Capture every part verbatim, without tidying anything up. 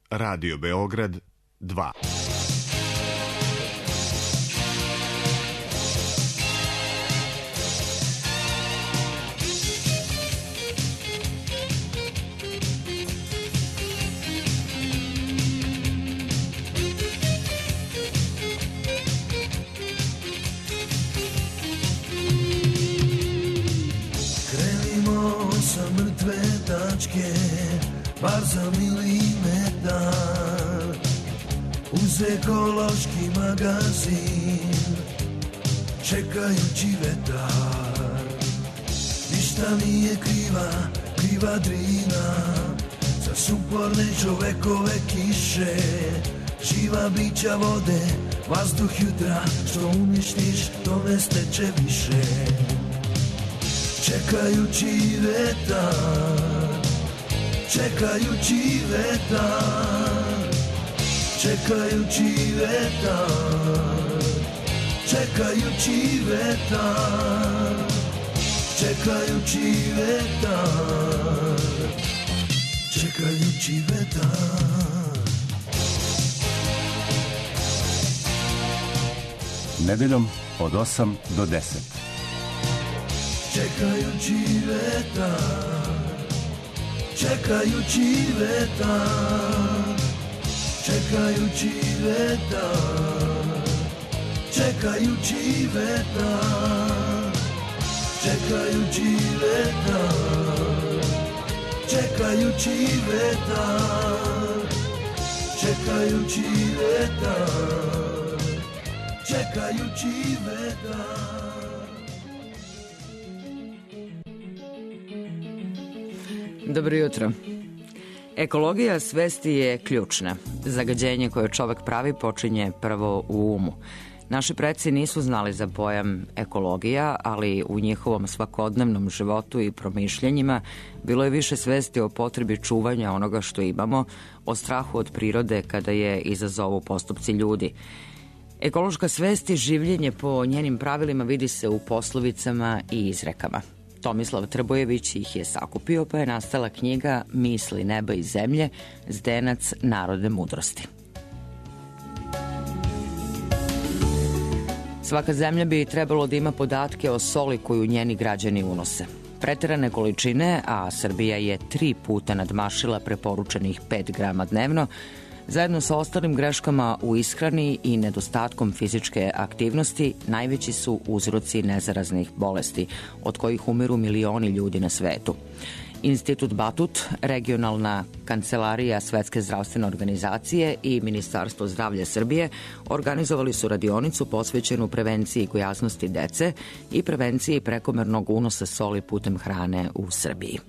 Radio Beograd dva. Krenimo sa mrtve tačke, bar za milimetar, uz ekološki magazin, čekajući vetar. Ništa nije kriva, kriva Drina, za sumporne čovekove kiše, živa bića vode, vazduh jutra, što uništiš, to ne steče više. Čekajući vetar, čekajući vetar, čekajući vetar, čekajući vetar, čekajući vetar, čekajući vetar. Nedeljom od osam do deset. Čekajući vetar, čekajući vetar, čekajući vetar, čekajući vetar, čekajući vetar, čekajući vetar, čekajući vetar, čekajući vetar. Dobro jutro. Ekologija svesti je ključna. Zagađenje koje čovek pravi počinje prvo u umu. Naši preci nisu znali za pojam ekologija, ali u njihovom svakodnevnom životu i promišljanjima bilo je više svesti o potrebi čuvanja onoga što imamo, o strahu od prirode kada je izazovu postupci ljudi. Ekološka svest i življenje po njenim pravilima vidi se u poslovicama i izrekama. Tomislav Trbojević ih je sakupio, pa je nastala knjiga Misli neba i zemlje, zdenac narodne mudrosti. Svaka zemlja bi trebalo da ima podatke o soli koju njeni građani unose. Preterane količine, a Srbija je tri puta nadmašila preporučenih pet grama dnevno, zajedno sa ostalim greškama u ishrani i nedostatkom fizičke aktivnosti, najveći su uzroci nezaraznih bolesti, od kojih umiru milioni ljudi na svetu. Institut Batut, regionalna kancelarija Svetske zdravstvene organizacije i Ministarstvo zdravlja Srbije organizovali su radionicu posvećenu prevenciji gojaznosti dece i prevenciji prekomernog unosa soli putem hrane u Srbiji.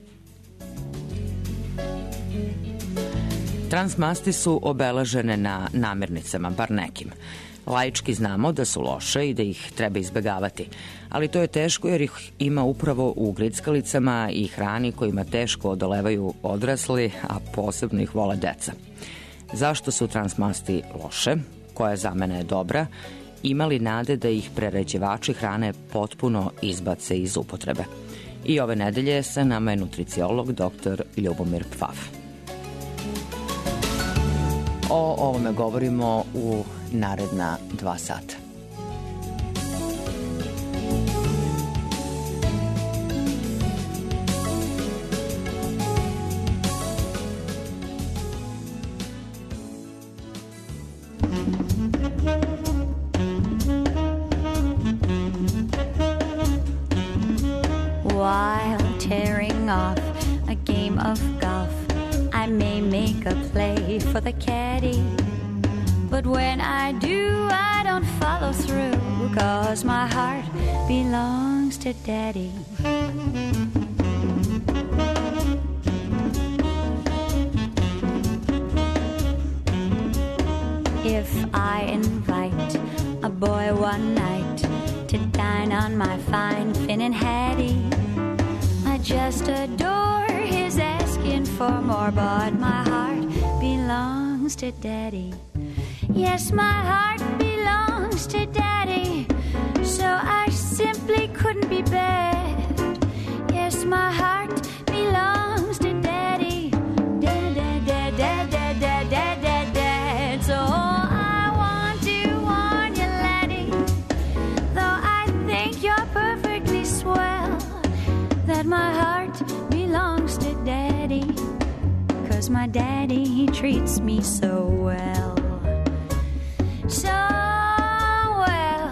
Transmasti su obeležene na namirnicama, bar nekim. Laički znamo da su loše i da ih treba izbegavati, ali to je teško jer ih ima upravo u grickalicama i hrani kojima teško odolevaju odrasli, a posebno ih vole deca. Zašto su transmasti loše? Koja zamena je dobra? Ima li nade da ih prerađivači hrane potpuno izbace iz upotrebe? I ove nedelje sa nama je nutriciolog doktor Ljubomir Pfaff. O ovome govorimo u naredna dva sata. While tearing off a game of golf, I may make a play for the caddy, but when I do, I don't follow through, 'cause my heart belongs to Daddy. If I invite a boy one night to dine on my fine Finn and Hattie, I just adore his asking for more, but my heart belongs to Daddy. Yes, my heart belongs to Daddy, so I simply couldn't be bad. Yes, my heart belongs to Daddy. Da da da da da da da. 'cause my daddy, he treats me so well. So well.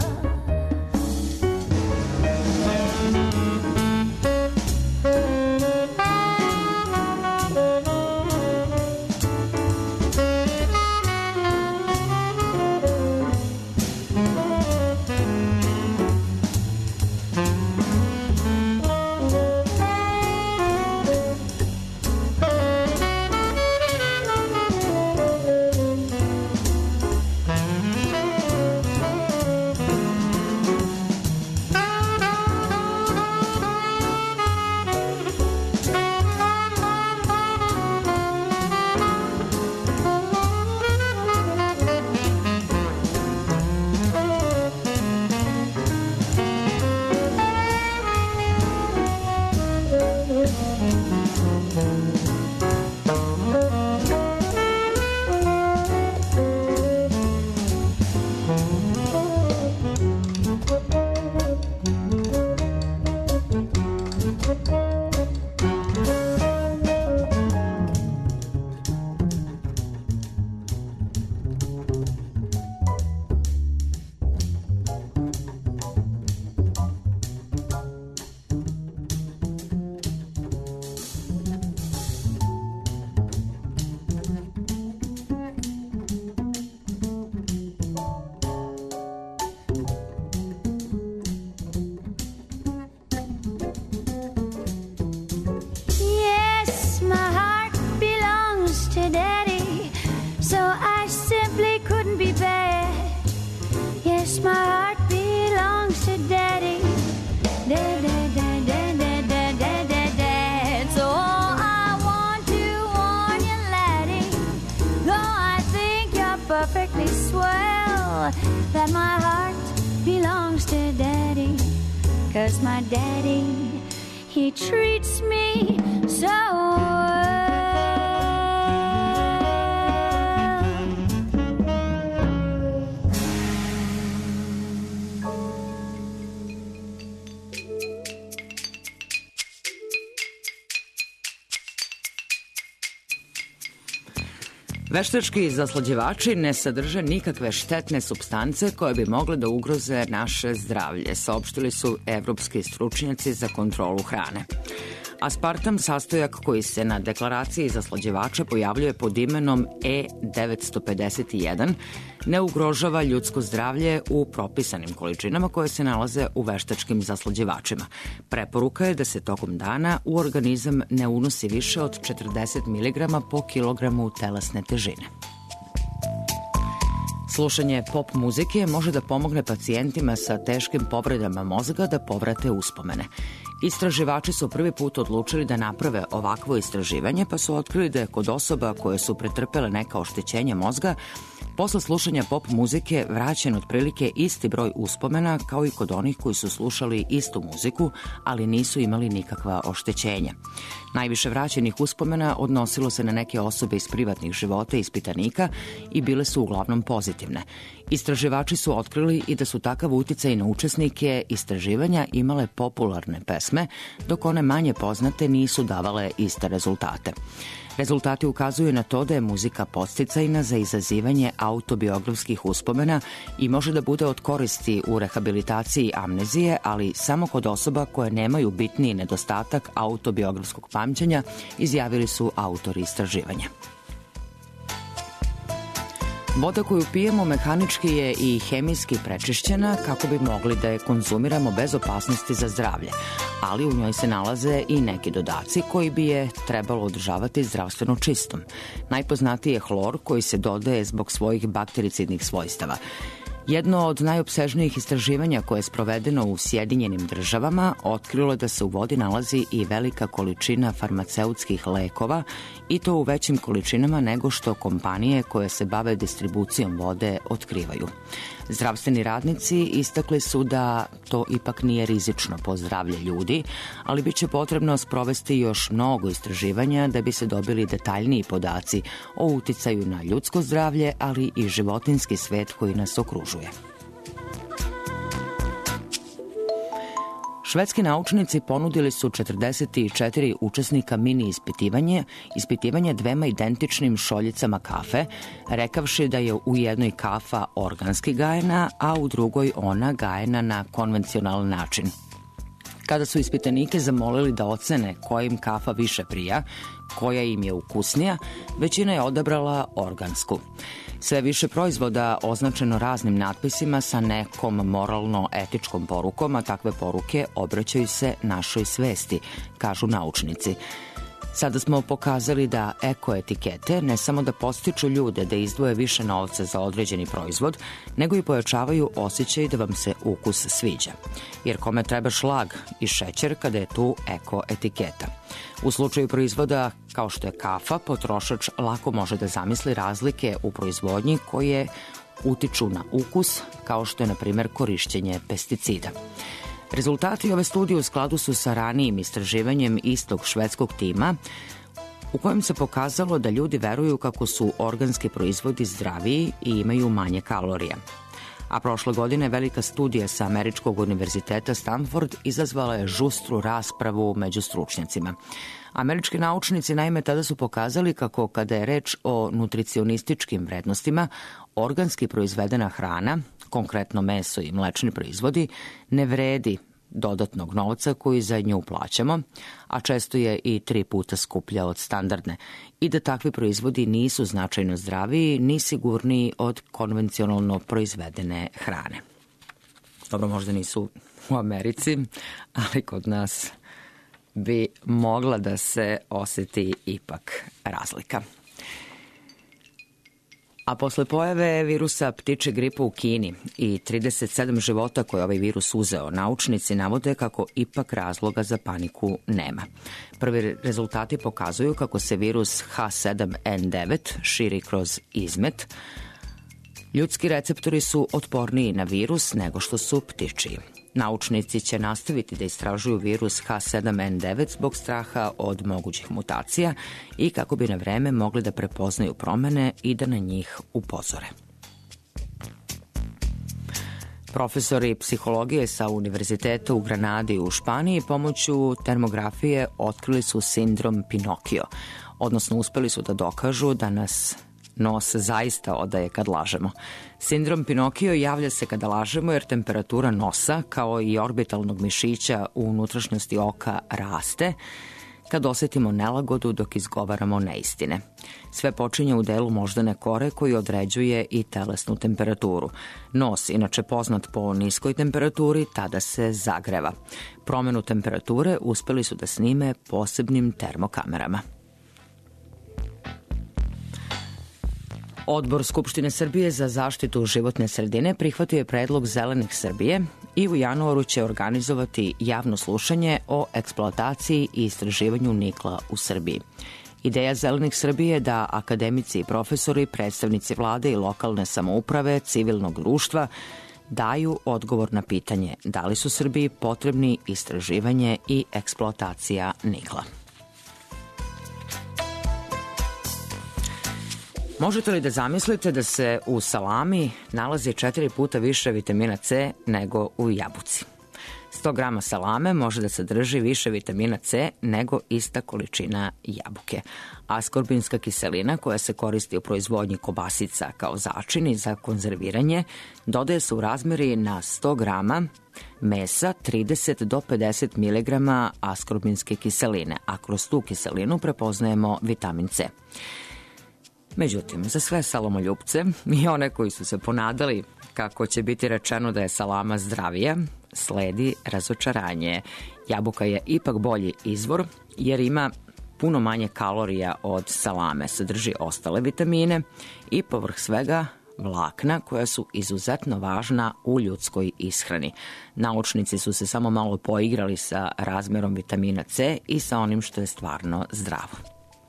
Perfectly swell, that my heart belongs to Daddy, 'cause my Daddy, he treats me so well. Veštački zaslađivači ne sadrže nikakve štetne supstance koje bi mogle da ugroze naše zdravlje, saopštili su evropski stručnjaci za kontrolu hrane. Aspartam, sastojak koji se na deklaraciji zaslađivača pojavljuje pod imenom E devetsto pedeset jedan, ne ugrožava ljudsko zdravlje u propisanim količinama koje se nalaze u veštačkim zaslađivačima. Preporuka je da se tokom dana u organizam ne unosi više od četrdeset miligrama po kilogramu telesne težine. Slušanje pop muzike može da pomogne pacijentima sa teškim povredama mozga da povrate uspomene. Istraživači su prvi put odlučili da naprave ovakvo istraživanje, pa su otkrili da je kod osoba koje su pretrpele neka oštećenja mozga posle slušanja pop muzike vraćen otprilike isti broj uspomena kao i kod onih koji su slušali istu muziku, ali nisu imali nikakva oštećenja. Najviše vraćenih uspomena odnosilo se na neke osobe iz privatnih života ispitanika i bile su uglavnom pozitivne. Istraživači su otkrili i da su takav uticaj na učesnike istraživanja imale popularne pesme, dok one manje poznate nisu davale iste rezultate. Rezultati ukazuju na to da je muzika podsticajna za izazivanje autobiografskih uspomena i može da bude od koristi u rehabilitaciji amnezije, ali samo kod osoba koje nemaju bitniji nedostatak autobiografskog pamćenja, izjavili su autori istraživanja. Voda koju pijemo mehanički je i hemijski prečišćena kako bi mogli da je konzumiramo bez opasnosti za zdravlje, ali u njoj se nalaze i neki dodaci koji bi je trebalo održavati zdravstveno čistom. Najpoznatiji je hlor koji se dodaje zbog svojih baktericidnih svojstava. Jedno od najopsežnijih istraživanja koje je sprovedeno u Sjedinjenim državama otkrilo je da se u vodi nalazi i velika količina farmaceutskih lekova i to u većim količinama nego što kompanije koje se bave distribucijom vode otkrivaju. Zdravstveni radnici istakli su da to ipak nije rizično po zdravlje ljudi, ali bit će potrebno sprovesti još mnogo istraživanja da bi se dobili detaljniji podaci o uticaju na ljudsko zdravlje, ali i životinjski svet koji nas okružuje. Švedski naučnici ponudili su četrdeset četiri učesnika mini ispitivanje, ispitivanje dvema identičnim šoljicama kafe, rekavši da je u jednoj kafa organski gajena, a u drugoj ona gajena na konvencionalan način. Kada su ispitanike zamolili da ocene koja im kafa više prija, koja im je ukusnija, većina je odabrala organsku. Sve više proizvoda označeno raznim natpisima sa nekom moralno-etičkom porukom, a takve poruke obraćaju se našoj svesti, kažu naučnici. Sada smo pokazali da eko-etikete ne samo da podstiču ljude da izdvoje više novca za određeni proizvod, nego i pojačavaju osjećaj da vam se ukus sviđa. Jer kome treba šlag i šećer kada je tu eko-etiketa? U slučaju proizvoda kao što je kafa, potrošač lako može da zamisli razlike u proizvodnji koje utiču na ukus, kao što je, na primjer, korišćenje pesticida. Rezultati ove studije u skladu su sa ranijim istraživanjem istog švedskog tima, u kojem se pokazalo da ljudi veruju kako su organski proizvodi zdraviji i imaju manje kalorija. A prošle godine velika studija sa Američkog univerziteta Stanford izazvala je žustru raspravu među stručnjacima. Američki naučnici naime tada su pokazali kako kada je reč o nutricionističkim vrednostima, organski proizvedena hrana, konkretno meso i mlečni proizvodi, ne vredi dodatnog novca koji za nju plaćamo, a često je i tri puta skuplja od standardne, i da takvi proizvodi nisu značajno zdraviji ni sigurniji od konvencionalno proizvedene hrane. Dobro, možda nisu u Americi, ali kod nas bi mogla da se oseti ipak razlika. A posle pojave virusa ptičje gripe u Kini i trideset sedam života koje ovaj virus uzeo, naučnici navode kako ipak razloga za paniku nema. Prvi rezultati pokazuju kako se virus H sedam N devet širi kroz izmet. Ljudski receptori su otporniji na virus nego što su ptičiji. Naučnici će nastaviti da istražuju virus H sedam N devet zbog straha od mogućih mutacija i kako bi na vreme mogli da prepoznaju promene i da na njih upozore. Profesori psihologije sa Univerziteta u Granadi u Španiji pomoću termografije otkrili su sindrom Pinokio, odnosno uspeli su da dokažu da nas nos zaista odaje kad lažemo. Sindrom Pinokio javlja se kada lažemo jer temperatura nosa, kao i orbitalnog mišića u unutrašnjosti oka, raste kad osetimo nelagodu dok izgovaramo neistine. Sve počinje u delu moždane kore koji određuje i telesnu temperaturu. Nos, inače poznat po niskoj temperaturi, tada se zagreva. Promenu temperature uspeli su da snime posebnim termokamerama. Odbor Skupštine Srbije za zaštitu životne sredine prihvatio je predlog Zelenih Srbije i u januaru će organizovati javno slušanje o eksploataciji i istraživanju nikla u Srbiji. Ideja Zelenih Srbije je da akademici i profesori, predstavnici vlade i lokalne samouprave, civilnog društva daju odgovor na pitanje da li su Srbiji potrebni istraživanje i eksploatacija nikla. Možete li da zamislite da se u salami nalazi četiri puta više vitamina C nego u jabuci? sto grama salame može da sadrži više vitamina C nego ista količina jabuke. Askorbinska kiselina, koja se koristi u proizvodnji kobasica kao začin i za konzerviranje, dodaje se u razmeri na sto grama mesa trideset do pedeset miligrama askorbinske kiseline, a kroz tu kiselinu prepoznajemo vitamin C. Međutim, za sve salomoljupce i one koji su se ponadali kako će biti rečeno da je salama zdravija, sledi razočaranje. Jabuka je ipak bolji izvor jer ima puno manje kalorija od salame, sadrži ostale vitamine i povrh svega vlakna koja su izuzetno važna u ljudskoj ishrani. Naučnici su se samo malo poigrali sa razmerom vitamina C i sa onim što je stvarno zdravo.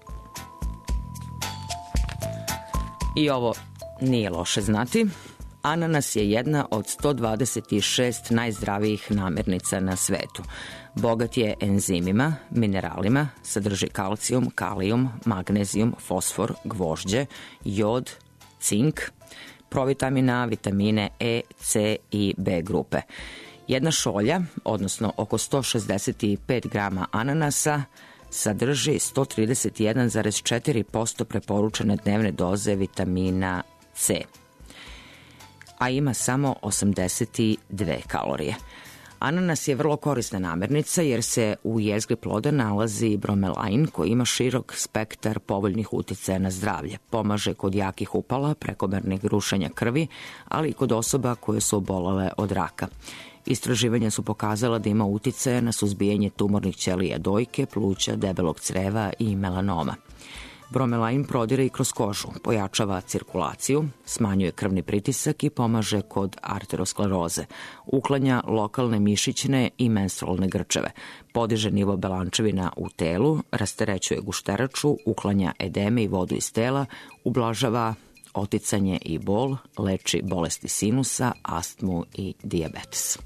I ovo nije loše znati. Ananas je jedna od sto dvadeset šest najzdravijih namirnica na svetu. Bogat je enzimima, mineralima, sadrži kalcijum, kalijum, magnezijum, fosfor, gvožđe, jod, cink, provitamina, vitamine E, C i B grupe. Jedna šolja, odnosno oko sto šezdeset pet grama ananasa, sadrži sto trideset jedan zarez četiri posto preporučene dnevne doze vitamina C, a ima samo osamdeset dve kalorije. Ananas je vrlo korisna namirnica jer se u jezgri ploda nalazi bromelain koji ima širok spektar povoljnih uticaja na zdravlje. Pomaže kod jakih upala, prekomernih rušenja krvi, ali i kod osoba koje su obolele od raka. Istraživanja su pokazala da ima uticaja na suzbijanje tumornih ćelija dojke, pluća, debelog creva i melanoma. Bromelain prodire i kroz kožu, pojačava cirkulaciju, smanjuje krvni pritisak i pomaže kod arteroskleroze, uklanja lokalne mišićne i menstrualne grčeve, podiže nivo belančevina u telu, rasterećuje gušteraču, uklanja edeme i vodu iz tela, ublažava oticanje i bol, leči bolesti sinusa, astmu i dijabetes.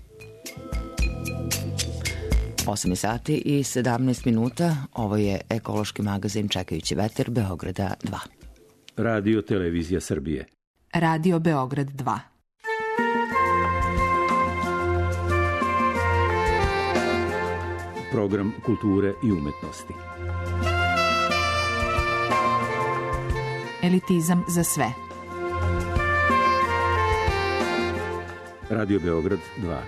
osam sati i sedamnaest minuta, ovo je ekološki magazin Čekajući veter Beograda dva. Radio Televizija Srbije. Radio Beograd dva. Program kulture i umetnosti. Elitizam za sve. Radio Beograd dva.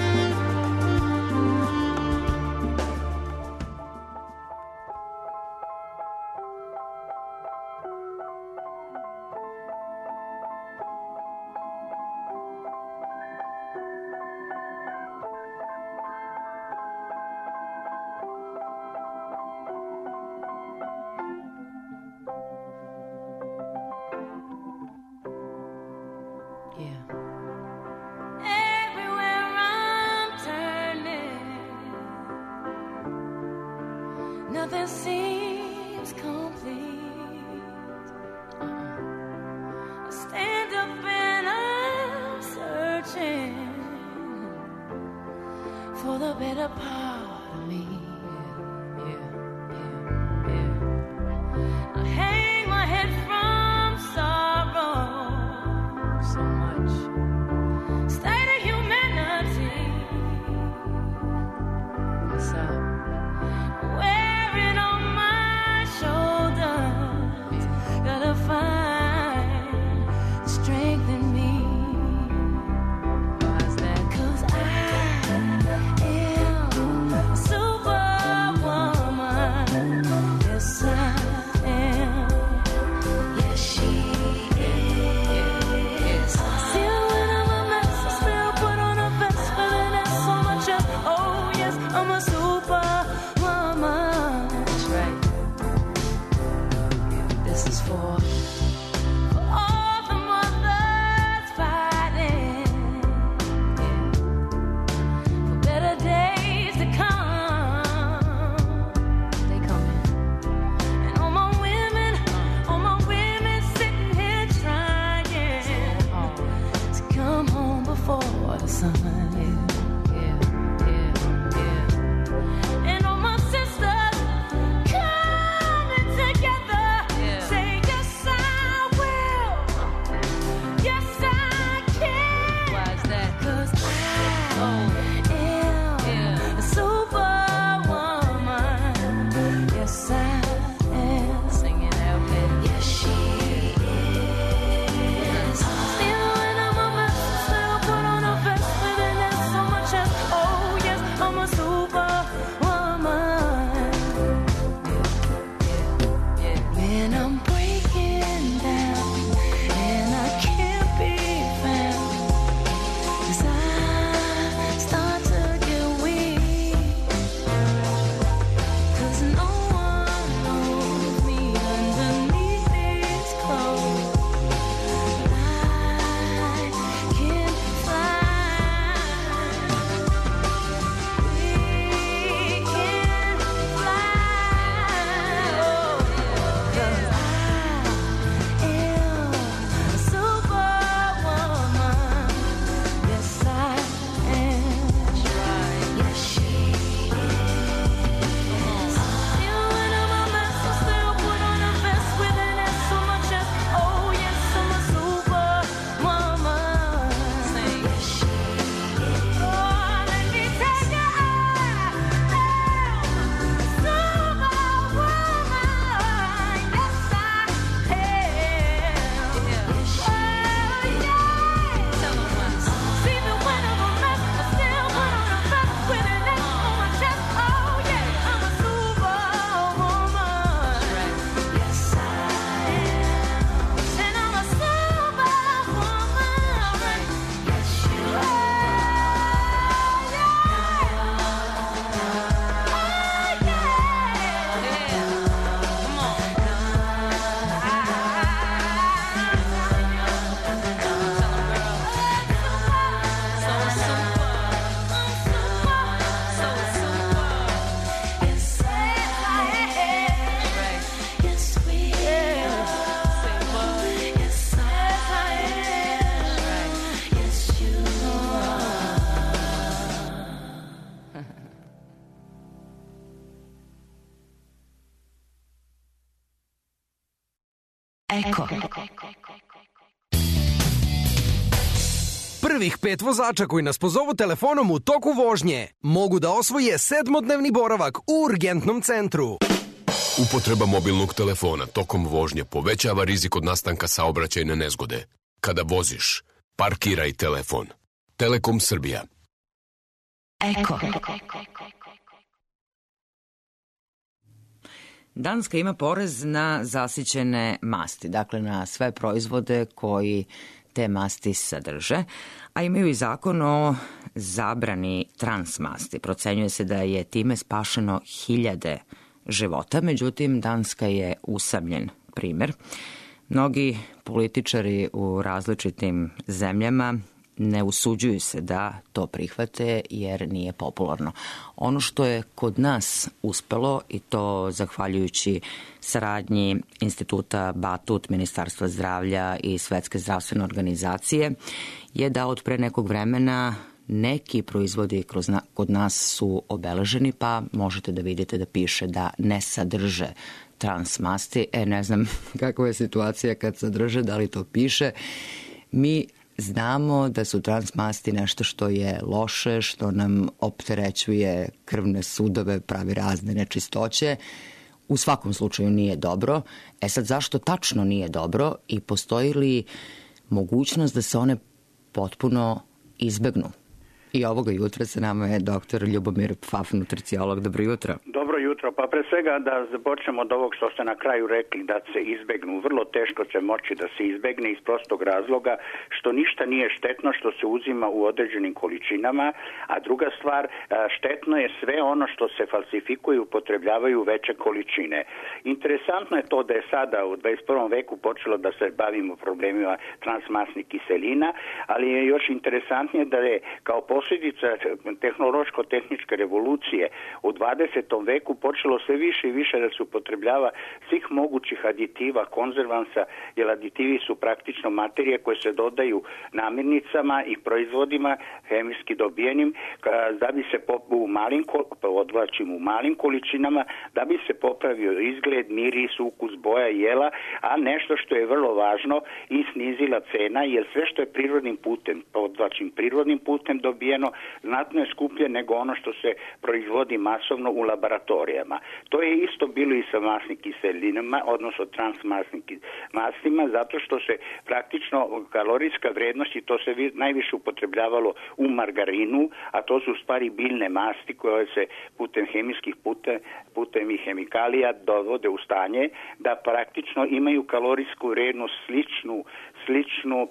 Nothing seems complete. Uh-uh. I stand up and I'm searching for the better part of me. Yeah, yeah, yeah. I hang my head from sorrow so much. State of humanity. What's up? Gotta find strength in me. Why's that? 'Cause I am a super Eko. Prvih pet vozača koji nas pozovu telefonom u toku vožnje mogu da osvoje sedmodnevni boravak u urgentnom centru. Upotreba mobilnog telefona tokom vožnje povećava rizik od nastanka saobraćajne nezgode. Kada voziš, parkiraj telefon. Telekom Srbija. Eko. Danska ima porez na zasićene masti, dakle na sve proizvode koji te masti sadrže, a imaju i zakon o zabrani transmasti. Procenjuje se da je time spašeno hiljade života, međutim Danska je usamljen primer. Mnogi političari u različitim zemljama ne usuđuju se da to prihvate jer nije popularno. Ono što je kod nas uspelo, i to zahvaljujući saradnji Instituta Batut, Ministarstva zdravlja i Svetske zdravstvene organizacije, je da od pre nekog vremena neki proizvodi kroz na, kod nas su obeleženi, pa možete da vidite da piše da ne sadrže transmasti. E, ne znam kakva je situacija kad sadrže, da li to piše. Mi znamo da su transmasti nešto što je loše, što nam opterećuje krvne sudove, pravi razne nečistoće. U svakom slučaju nije dobro. E sad, zašto tačno nije dobro i postoji li mogućnost da se one potpuno izbegnu? I ovoga jutra sa nama je doktor Ljubomir Pfaf, nutriciolog. Dobro jutro. Dobro jutro. Pa pre svega da započnemo od ovog što ste na kraju rekli, da se izbegnu. Vrlo teško će moći da se izbegne iz prostog razloga što ništa nije štetno što se uzima u određenim količinama, a druga stvar, štetno je sve ono što se falsifikuje i upotrebljavaju veće količine. Interesantno je to da je sada u dvadeset prvom veku počelo da se bavimo problemima transmasnih kiselina, ali je još interesantnije da je kao posljedica tehnološko-tehničke revolucije u dvadesetom veku počelo sve više i više da se upotrebljava svih mogućih aditiva, konzervansa, jer aditivi su praktično materije koje se dodaju namirnicama i proizvodima hemijski dobijenim da bi se u malim, odvlačim u malim količinama, da bi se popravio izgled, miris, ukus, boja, jela, a nešto što je vrlo važno i snizila cena, jer sve što je prirodnim putem, odvlačim prirodnim putem dobijeno, znatno je skuplje nego ono što se proizvodi masovno u laboratorijama. To je isto bilo i sa masnim kiselinama, odnosno transmasnim mastima, zato što se praktično kalorijska vrednost, i to se najviše upotrebljavalo u margarinu, a to su u stvari biljne masti koje se putem hemijskih putem, putem i hemikalija dovode u stanje da praktično imaju kalorijsku vrednost sličnu, sličnu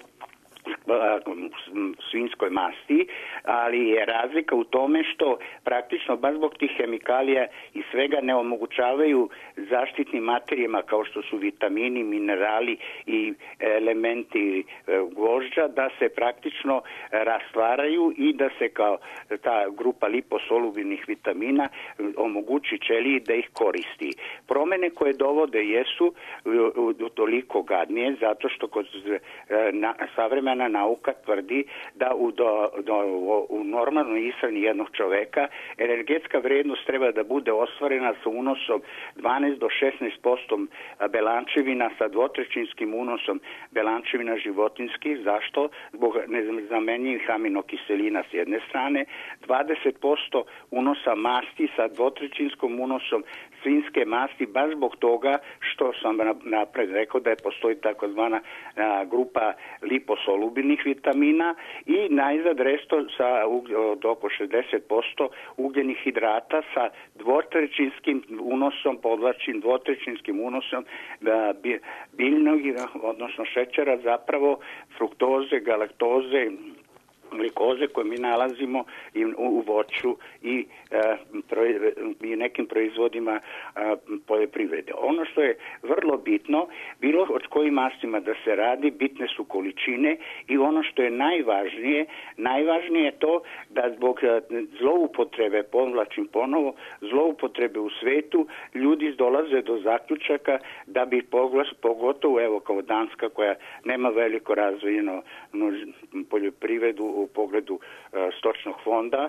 svinjskoj masti, ali je razlika u tome što praktično baš zbog tih hemikalija i svega ne omogućavaju zaštitnim materijama kao što su vitamini, minerali i elementi gvožđa da se praktično rastvaraju i da se kao ta grupa liposolubilnih vitamina omogući ćeliji da ih koristi. Promene koje dovode jesu toliko gadnije zato što kod na, savremena nauka tvrdi da u, do, do, u normalnoj ishrani jednog čoveka energetska vrednost treba da bude ostvarena sa unosom dvanaest do šesnaest posto belančevina sa dvotrećinskim unosom belančevina životinskih. Zašto? Zbog nezamenjivih aminokiselina s jedne strane, dvadeset posto unosa masti sa dvotrećinskom unosom svinjske masti, baš zbog toga što sam napred rekao da je postoji takozvana grupa liposolubilnih vitamina i najzad resto sa od oko šezdeset posto ugljenih hidrata sa dvotrećinskim unosom, podvlačim dvotrećinskim unosom biljnog, odnosno šećera, zapravo fruktoze, galaktoze, glikoze koje mi nalazimo i u voću i, e, i nekim proizvodima e, poljoprivrede. Ono što je vrlo bitno, bilo od kojim mastima da se radi, bitne su količine i ono što je najvažnije, najvažnije je to da zbog zloupotrebe, povlačim ponovo, zloupotrebe u svetu, ljudi dolaze do zaključaka da bi poglas, pogotovo evo kao Danska koja nema veliko razvijeno no, poljoprivredu u pogledu stočnog fonda,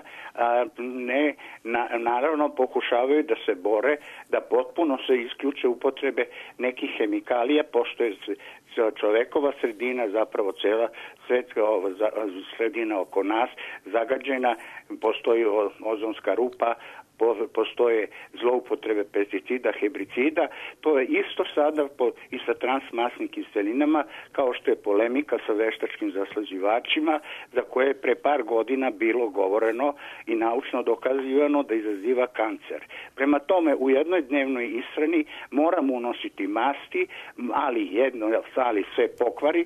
ne, na, naravno pokušavaju da se bore da potpuno se isključe upotrebe nekih hemikalija, pošto je čovekova sredina, zapravo cela svetska sredina oko nas zagađena, postoji ozonska rupa, postoje zloupotrebe pesticida, herbicida. To je isto sada po, i sa transmasnim kiselinama, kao što je polemika sa veštačkim zaslađivačima, za koje je pre par godina bilo govoreno i naučno dokazivano da izaziva kancer. Prema tome, u jednoj dnevnoj ishrani moramo unositi masti, ali jedno, ali sve pokvari.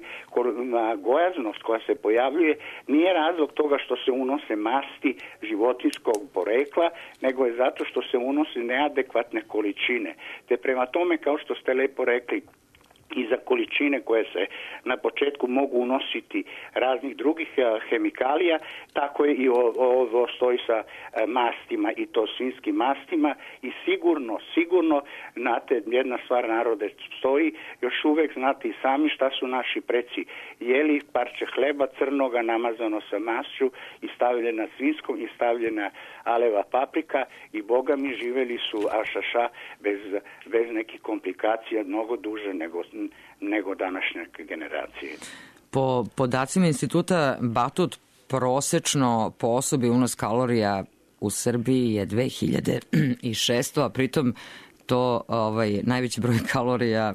Gojaznost koja se pojavljuje nije razlog toga što se unose masti životinjskog porekla, nego je zato što se unose neadekvatne količine. Te prema tome, kao što ste lepo rekli, i za količine koje se na početku mogu unositi raznih drugih hemikalija, tako je i ovo stoji sa mastima, i to svinjskim mastima, i sigurno, sigurno, znate, jedna stvar narode stoji, još uvek znate i sami šta su naši preci jeli, parče hleba crnoga namazano sa mašću i stavljena svinjskom i stavljena aleva paprika, i boga mi živeli su ašaša bez, bez nekih komplikacija mnogo duže nego nego današnje generacije. Po podacima instituta Batut, prosečno po osobi unos kalorija u Srbiji je dve hiljade šesto, a pritom to ovaj, najveći broj kalorija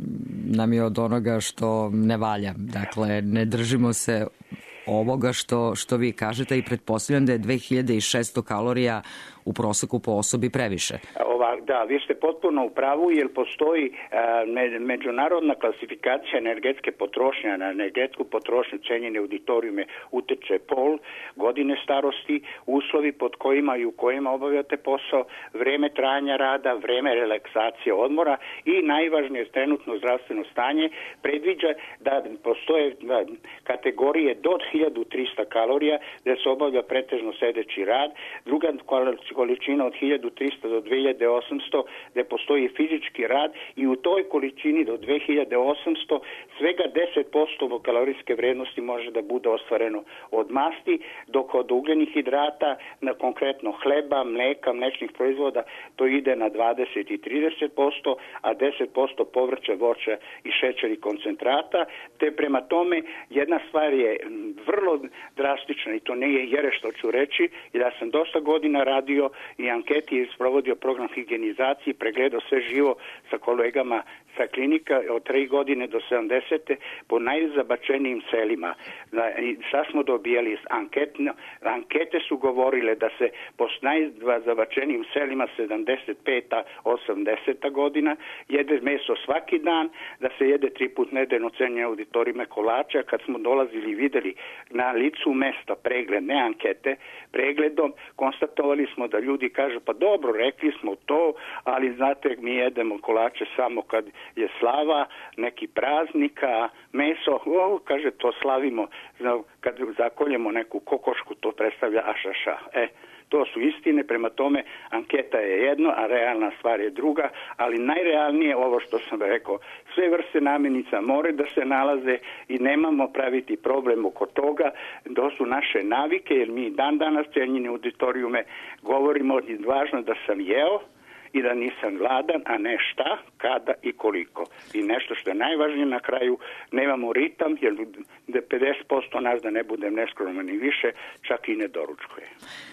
nam je od onoga što ne valja. Dakle, ne držimo se ovoga što, što vi kažete i pretpostavljam da je dve hiljade šesto kalorija u proseku po osobi previše. Ova, da, vi ste potpuno u pravu, jer postoji a, me, međunarodna klasifikacija energetske potrošnje. Na energetsku potrošnju cenjene auditorijume uteče pol, godine starosti, uslovi pod kojima i u kojima obavljate posao, vreme trajanja rada, vreme relaksacije odmora i najvažnije trenutno zdravstveno stanje predviđa da postoje da, kategorije do hiljadu trista kalorija da se obavlja pretežno sedeći rad, druga količina od hiljadu trista do dve hiljade osamsto gde postoji fizički rad, i u toj količini do dve hiljade osamsto svega deset posto kalorijske vrednosti može da bude ostvareno od masti, dok od ugljenih hidrata, na konkretno hleba, mleka, mlečnih proizvoda, to ide na dvadeset i trideset posto, a deset posto povrća, voća i šećeri koncentrata. Te prema tome jedna stvar je vrlo drastična, i to nije jere što ću reći, i da sam dosta godina radio i anketi i sprovodio program higijenizacije, pregledao sve živo sa kolegama sa klinika od tri godine do sedamdesete po najzabačenijim selima. I šta smo dobijali? Anketno, ankete su govorile da se po najzabačenijim selima sedamdeset peta osamdeseta godina jede meso svaki dan, da se jede tri put nedeljno cenjene auditorime kolača. Kad smo dolazili i videli na licu mesta pregled, ne ankete, pregledom, konstatovali smo da ljudi kažu, pa dobro, rekli smo to, ali znate, mi jedemo kolače samo kad je slava, neki praznika, meso, o, kaže, to slavimo, kad zakoljemo neku kokošku, to predstavlja ašaša. E, to su istine, prema tome anketa je jedno, a realna stvar je druga, ali najrealnije ovo što sam rekao, sve vrste namirnica more da se nalaze i nemamo praviti problem oko toga, to su naše navike, jer mi dan danas cenjene auditorijume govorimo, važno da sam jeo i da nisam gladan, a ne šta, kada i koliko. I nešto što je najvažnije na kraju, nemamo ritam, jer pedeset posto nas, da ne budem neskroman ni više, čak i ne doručkuje.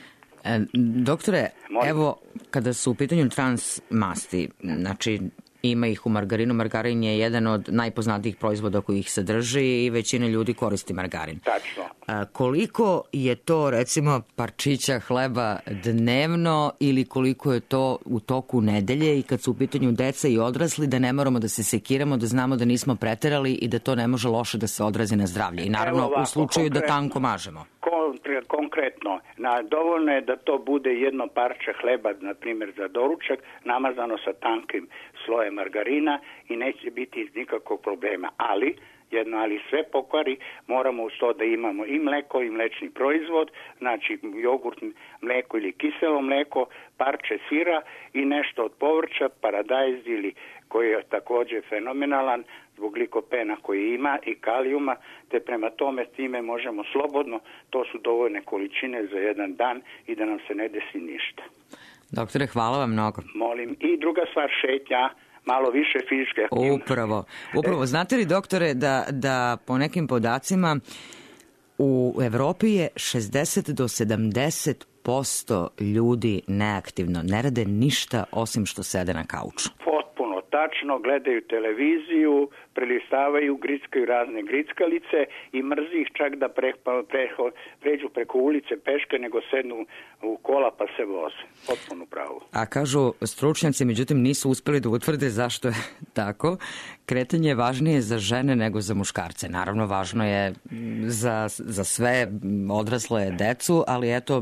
E, doktore, Molim. Evo, kada su u pitanju trans masti, znači ima ih u margarinu, margarin je jedan od najpoznatijih proizvoda koji ih sadrži i većina ljudi koristi margarin. Tačno. A, koliko je to, recimo, parčića hleba dnevno ili koliko je to u toku nedelje, i kad su u pitanju deca i odrasli, da ne moramo da se sekiramo, da znamo da nismo preterali i da to ne može loše da se odrazi na zdravlje. I naravno ovako, u slučaju da tanko mažemo. Konkretno, na, dovoljno je da to bude jedno parče hleba, na primjer za doručak, namazano sa tankim slojem margarina i neće biti nikakvog problema. Ali jedno, ali sve pokvari, moramo uz to da imamo i mleko i mlečni proizvod, znači jogurt, mleko ili kiselo mleko, parče sira i nešto od povrća, paradajz ili koji je također fenomenalan zbog likopena koji ima i kalijuma, te prema tome time možemo slobodno, to su dovoljne količine za jedan dan i da nam se ne desi ništa. Doktore, hvala vam mnogo. Molim. I druga stvar, šetnja, malo više fizičke aktivnosti. Upravo. Upravo. Znate li, doktore, da, da po nekim podacima u Evropi je šezdeset do sedamdeset posto ljudi neaktivno, ne rade ništa osim što sede na kauču? Potpuno tačno, gledaju televiziju, prelistavaju, grickaju razne grickalice i mrzi ih čak da pre, pre, pređu preko ulice peške, nego sednu u kola pa se voze. Potpuno pravo. A kažu stručnjaci, međutim nisu uspeli da utvrde zašto je tako. Kretanje je važnije za žene nego za muškarce. Naravno, važno je za, za sve odrasle decu, ali eto,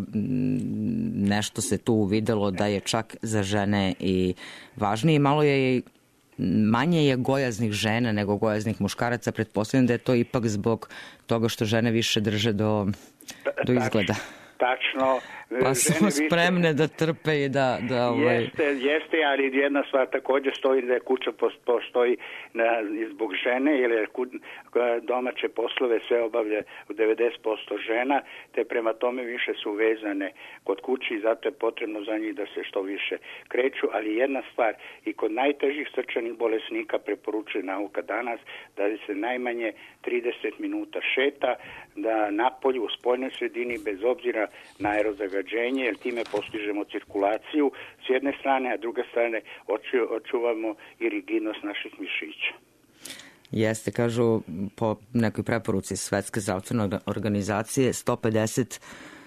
nešto se tu videlo da je čak za žene i važnije. Malo je i manje je gojaznih žena nego gojaznih muškaraca. Pretpostavljam da je to ipak zbog toga što žene više drže do, do izgleda. Tačno. Pa su spremne da trpe i da... da ovaj... Jeste, jeste, ali jedna stvar također stoji da je kuća postoji na, zbog žene, jer je domaće poslove sve obavlja u devedeset posto žena, te prema tome više su vezane kod kući i zato je potrebno za njih da se što više kreću, ali jedna stvar, i kod najtežih srčanih bolesnika preporučuje nauka danas da se najmanje trideset minuta šeta, da napolju u spoljnoj sredini bez obzira na aerozagađenje, jer time postižemo cirkulaciju s jedne strane, a druge strane oču, očuvamo i rigidnost naših mišića. Jeste, kažu po nekoj preporuci Svetske zdravstvene organizacije sto pedeset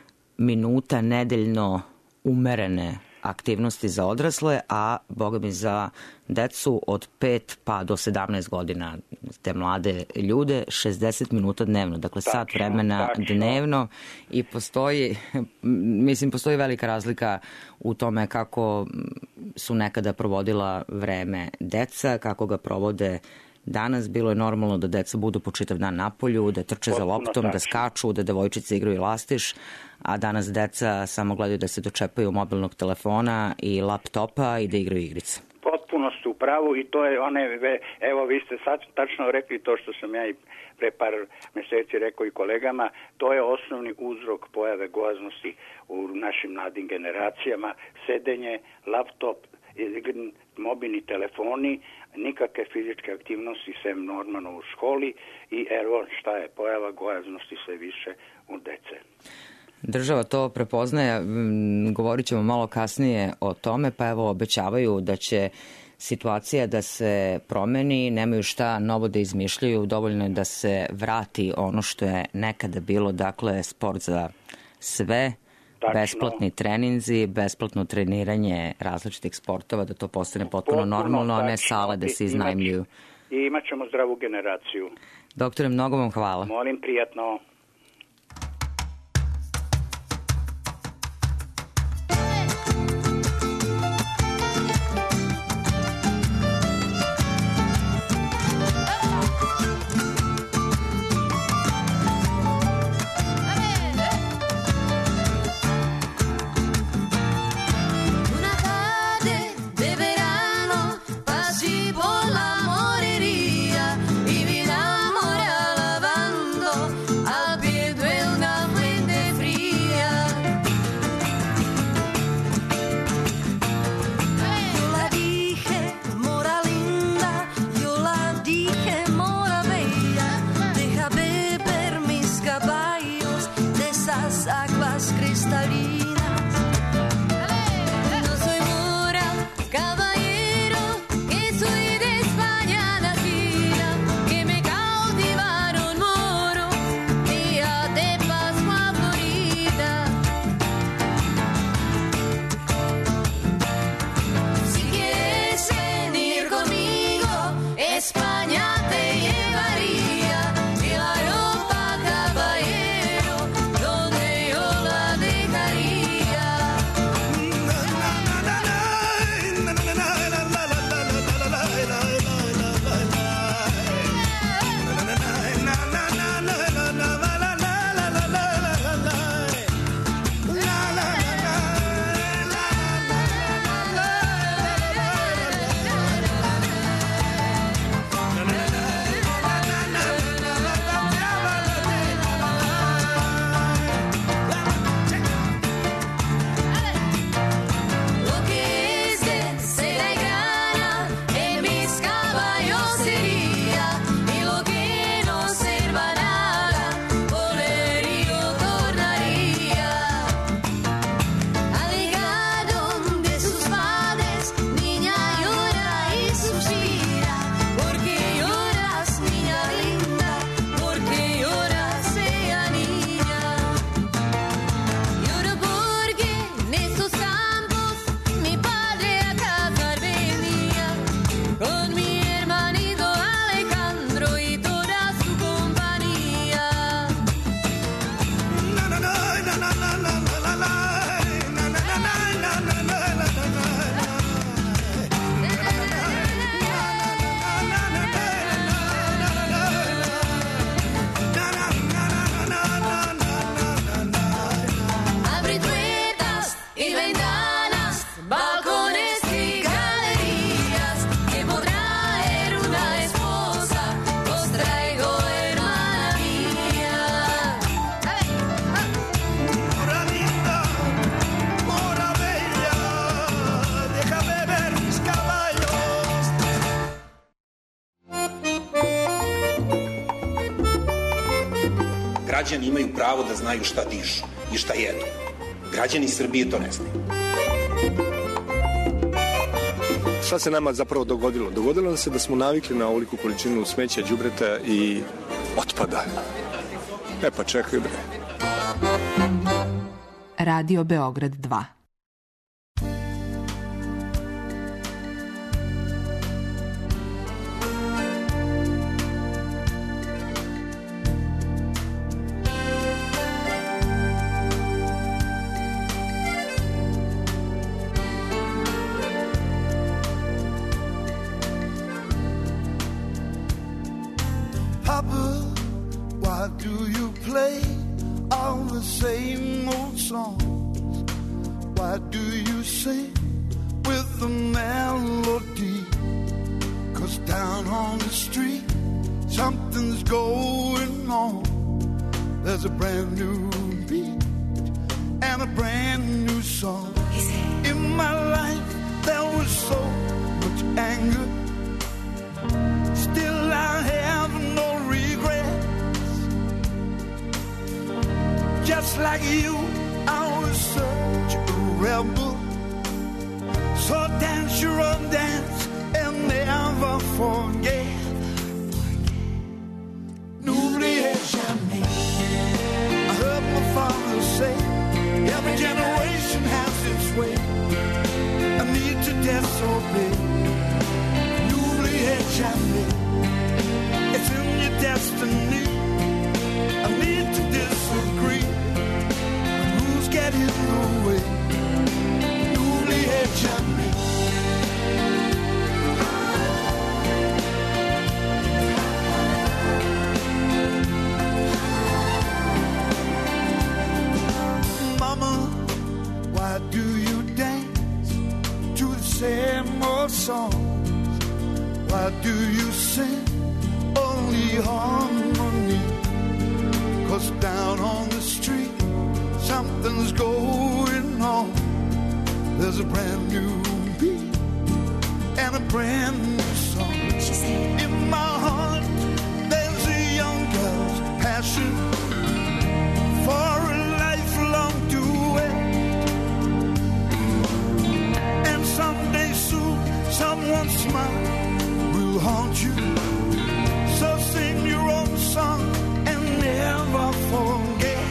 minuta nedeljno umerene aktivnosti za odrasle, a boga mi za decu od pet pa do sedamnaest godina, te mlade ljude, šezdeset minuta dnevno, dakle tačno, sat vremena tačno. dnevno i postoji, mislim, postoji velika razlika u tome kako su nekada provodila vreme deca, kako ga provode danas. Bilo je normalno da deca budu po čitav dan napolju, da trče za loptom, da skaču, da devojčice igraju lastiš, a danas deca samo gledaju da se dočepaju mobilnog telefona i laptopa i da igraju igrice. Potpuno ste u pravu i to je one, evo vi ste sad tačno rekli to što sam ja i pre par mjeseci rekao i kolegama, to je osnovni uzrok pojave gojaznosti u našim mladim generacijama, sedenje, laptop, mobilni telefoni, nikakve fizičke aktivnosti sem normalno u školi i evo šta je pojava gojaznosti sve više u dece. Država to prepoznaje, govorit ćemo malo kasnije o tome, pa evo obećavaju da će situacija da se promeni, nemaju šta novo da izmišljaju, dovoljno je da se vrati ono što je nekada bilo, dakle sport za sve, tačno. Besplatni treninzi, besplatno treniranje različitih sportova, da to postane potpuno, potpuno normalno, tačno. A ne sale da se iznajmljuju. I imat ćemo zdravu generaciju. Doktore, mnogo vam hvala. Molim, prijatno. Al građani imaju pravo da znaju šta dišu i šta jedu. Građani Srbije to ne znaju. Šta se nama zapravo dogodilo? Dogodilo nam se da smo navikli na ovoliku količinu smeća, đubreta i otpada. E pa čekaj bre. Radio Beograd dva. Why do you play all the same old songs? Why do you sing with the melody? 'Cause down on the street something's going on. There's a brand new beat and a brand new song. In my life there was so much anger. Still I have no regrets. Just like you, I was such a rebel. So dance your own dance and never forget. N'oubliez jamais. I heard my father say, every generation has its way. I need to disobey. N'oubliez jamais. It's in your destiny. I need to disagree. But who's getting in the way? N'oubliez jamais. Mama, why do you dance to the same old songs? Why do you sing only harmony? 'Cause down on the street something's going on. There's a brand new beat and a brand new song. In my heart there's a young girl's passion for a lifelong duet. And someday soon someone's smile will haunt you. So sing your own song and never forget.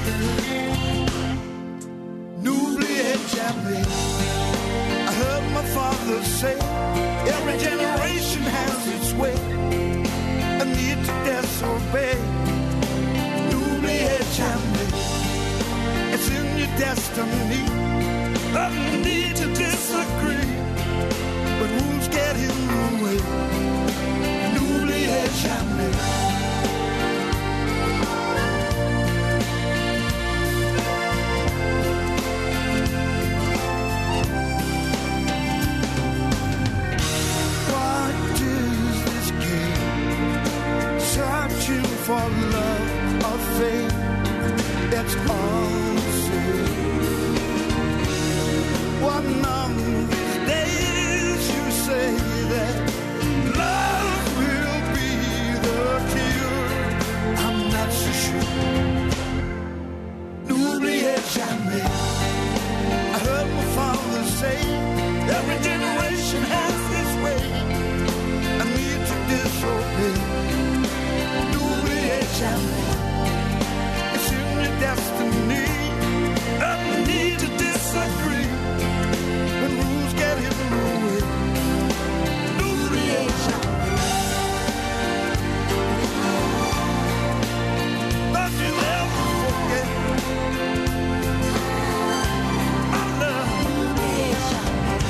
N'oubliez jamais. I heard my father say, every generation has its way. I need to disobey. N'oubliez jamais. It's in your destiny. I need to disagree. But who's getting in the way? N'oubliez jamais. Searching for love or fame, that's all the same. One of these days you say that love will be the cure. I'm not so sure. N'oubliez jamais. I heard my father say, every generation has its way. I need to disobey. It's in your destiny. I need to disagree. When rules get in the way. N'oubliez jamais. Don't you ever forget. I love. N'oubliez jamais.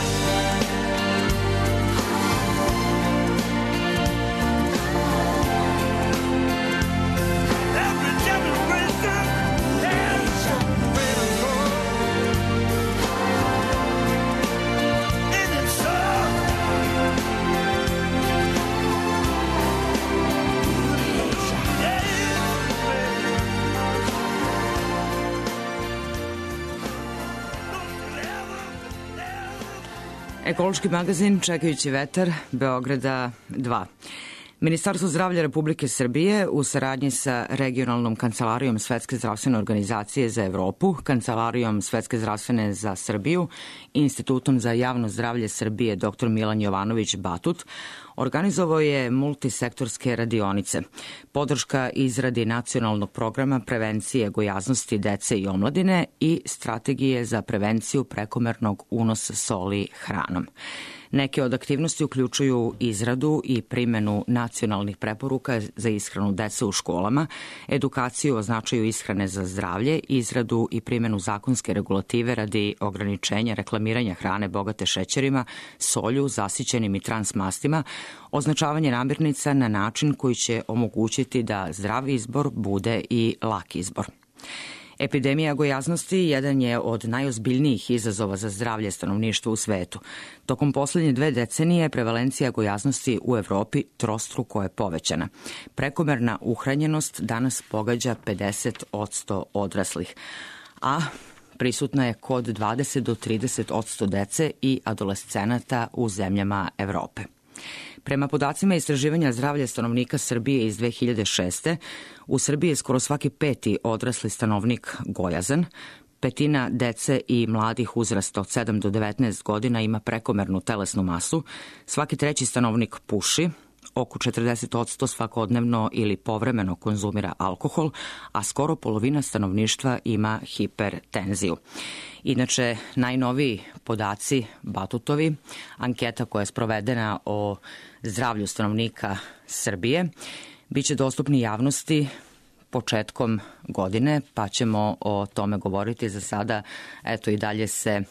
Ekološki magazin Čekajući vetar, Beograda dva. Ministarstvo zdravlja Republike Srbije u saradnji sa Regionalnom kancelarijom Svetske zdravstvene organizacije za Evropu, Kancelarijom Svetske zdravstvene za Srbiju i Institutom za javno zdravlje Srbije dr Milan Jovanović Batut organizovao je multisektorske radionice, podrška izradi nacionalnog programa prevencije gojaznosti dece i omladine i strategije za prevenciju prekomernog unosa soli hranom. Neke od aktivnosti uključuju izradu i primenu nacionalnih preporuka za ishranu dece u školama, edukaciju o značaju ishrane za zdravlje, izradu i primenu zakonske regulative radi ograničenja reklamiranja hrane bogate šećerima, solju, zasićenim i transmastima, označavanje namirnica na način koji će omogućiti da zdrav izbor bude i lak izbor. Epidemija gojaznosti jedan je od najozbiljnijih izazova za zdravlje stanovništva u svetu. Tokom poslednje dve decenije prevalencija gojaznosti u Evropi trostruko je povećana. Prekomerna uhranjenost danas pogađa pedeset posto odraslih, a prisutna je kod dvadeset do trideset posto dece i adolescenata u zemljama Evrope. Prema podacima istraživanja zdravlja stanovnika Srbije iz dve hiljade šeste. u Srbiji je skoro svaki peti odrasli stanovnik gojazan, petina dece i mladih uzrasta od sedam do devetnaest godina ima prekomernu telesnu masu, svaki treći stanovnik puši, oko četrdeset posto svakodnevno ili povremeno konzumira alkohol, a skoro polovina stanovništva ima hipertenziju. Inače, najnoviji podaci Batutovi, anketa koja je sprovedena o zdravlju stanovnika Srbije, biće dostupni javnosti početkom godine, pa ćemo o tome govoriti. Za sada, eto, i dalje se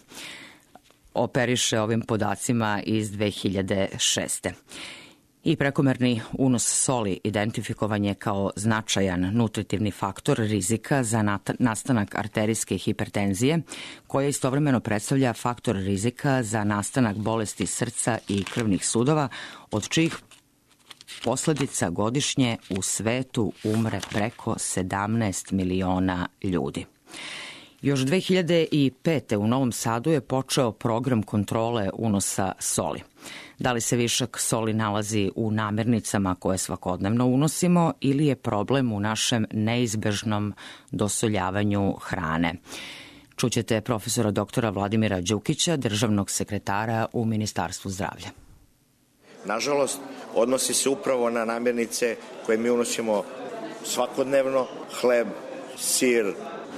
operiše ovim podacima iz dve hiljade šeste. I prekomerni unos soli identifikovan je kao značajan nutritivni faktor rizika za nastanak arterijske hipertenzije, koja istovremeno predstavlja faktor rizika za nastanak bolesti srca i krvnih sudova, od čijih posledica godišnje u svetu umre preko sedamnaest miliona ljudi. Još dve hiljade pete. u Novom Sadu je počeo program kontrole unosa soli. Da li se višak soli nalazi u namirnicama koje svakodnevno unosimo ili je problem u našem neizbežnom dosoljavanju hrane? Čućete profesora doktora Vladimira Đukića, državnog sekretara u Ministarstvu zdravlja. Nažalost, odnosi se upravo na namirnice koje mi unosimo svakodnevno, hleb, sir,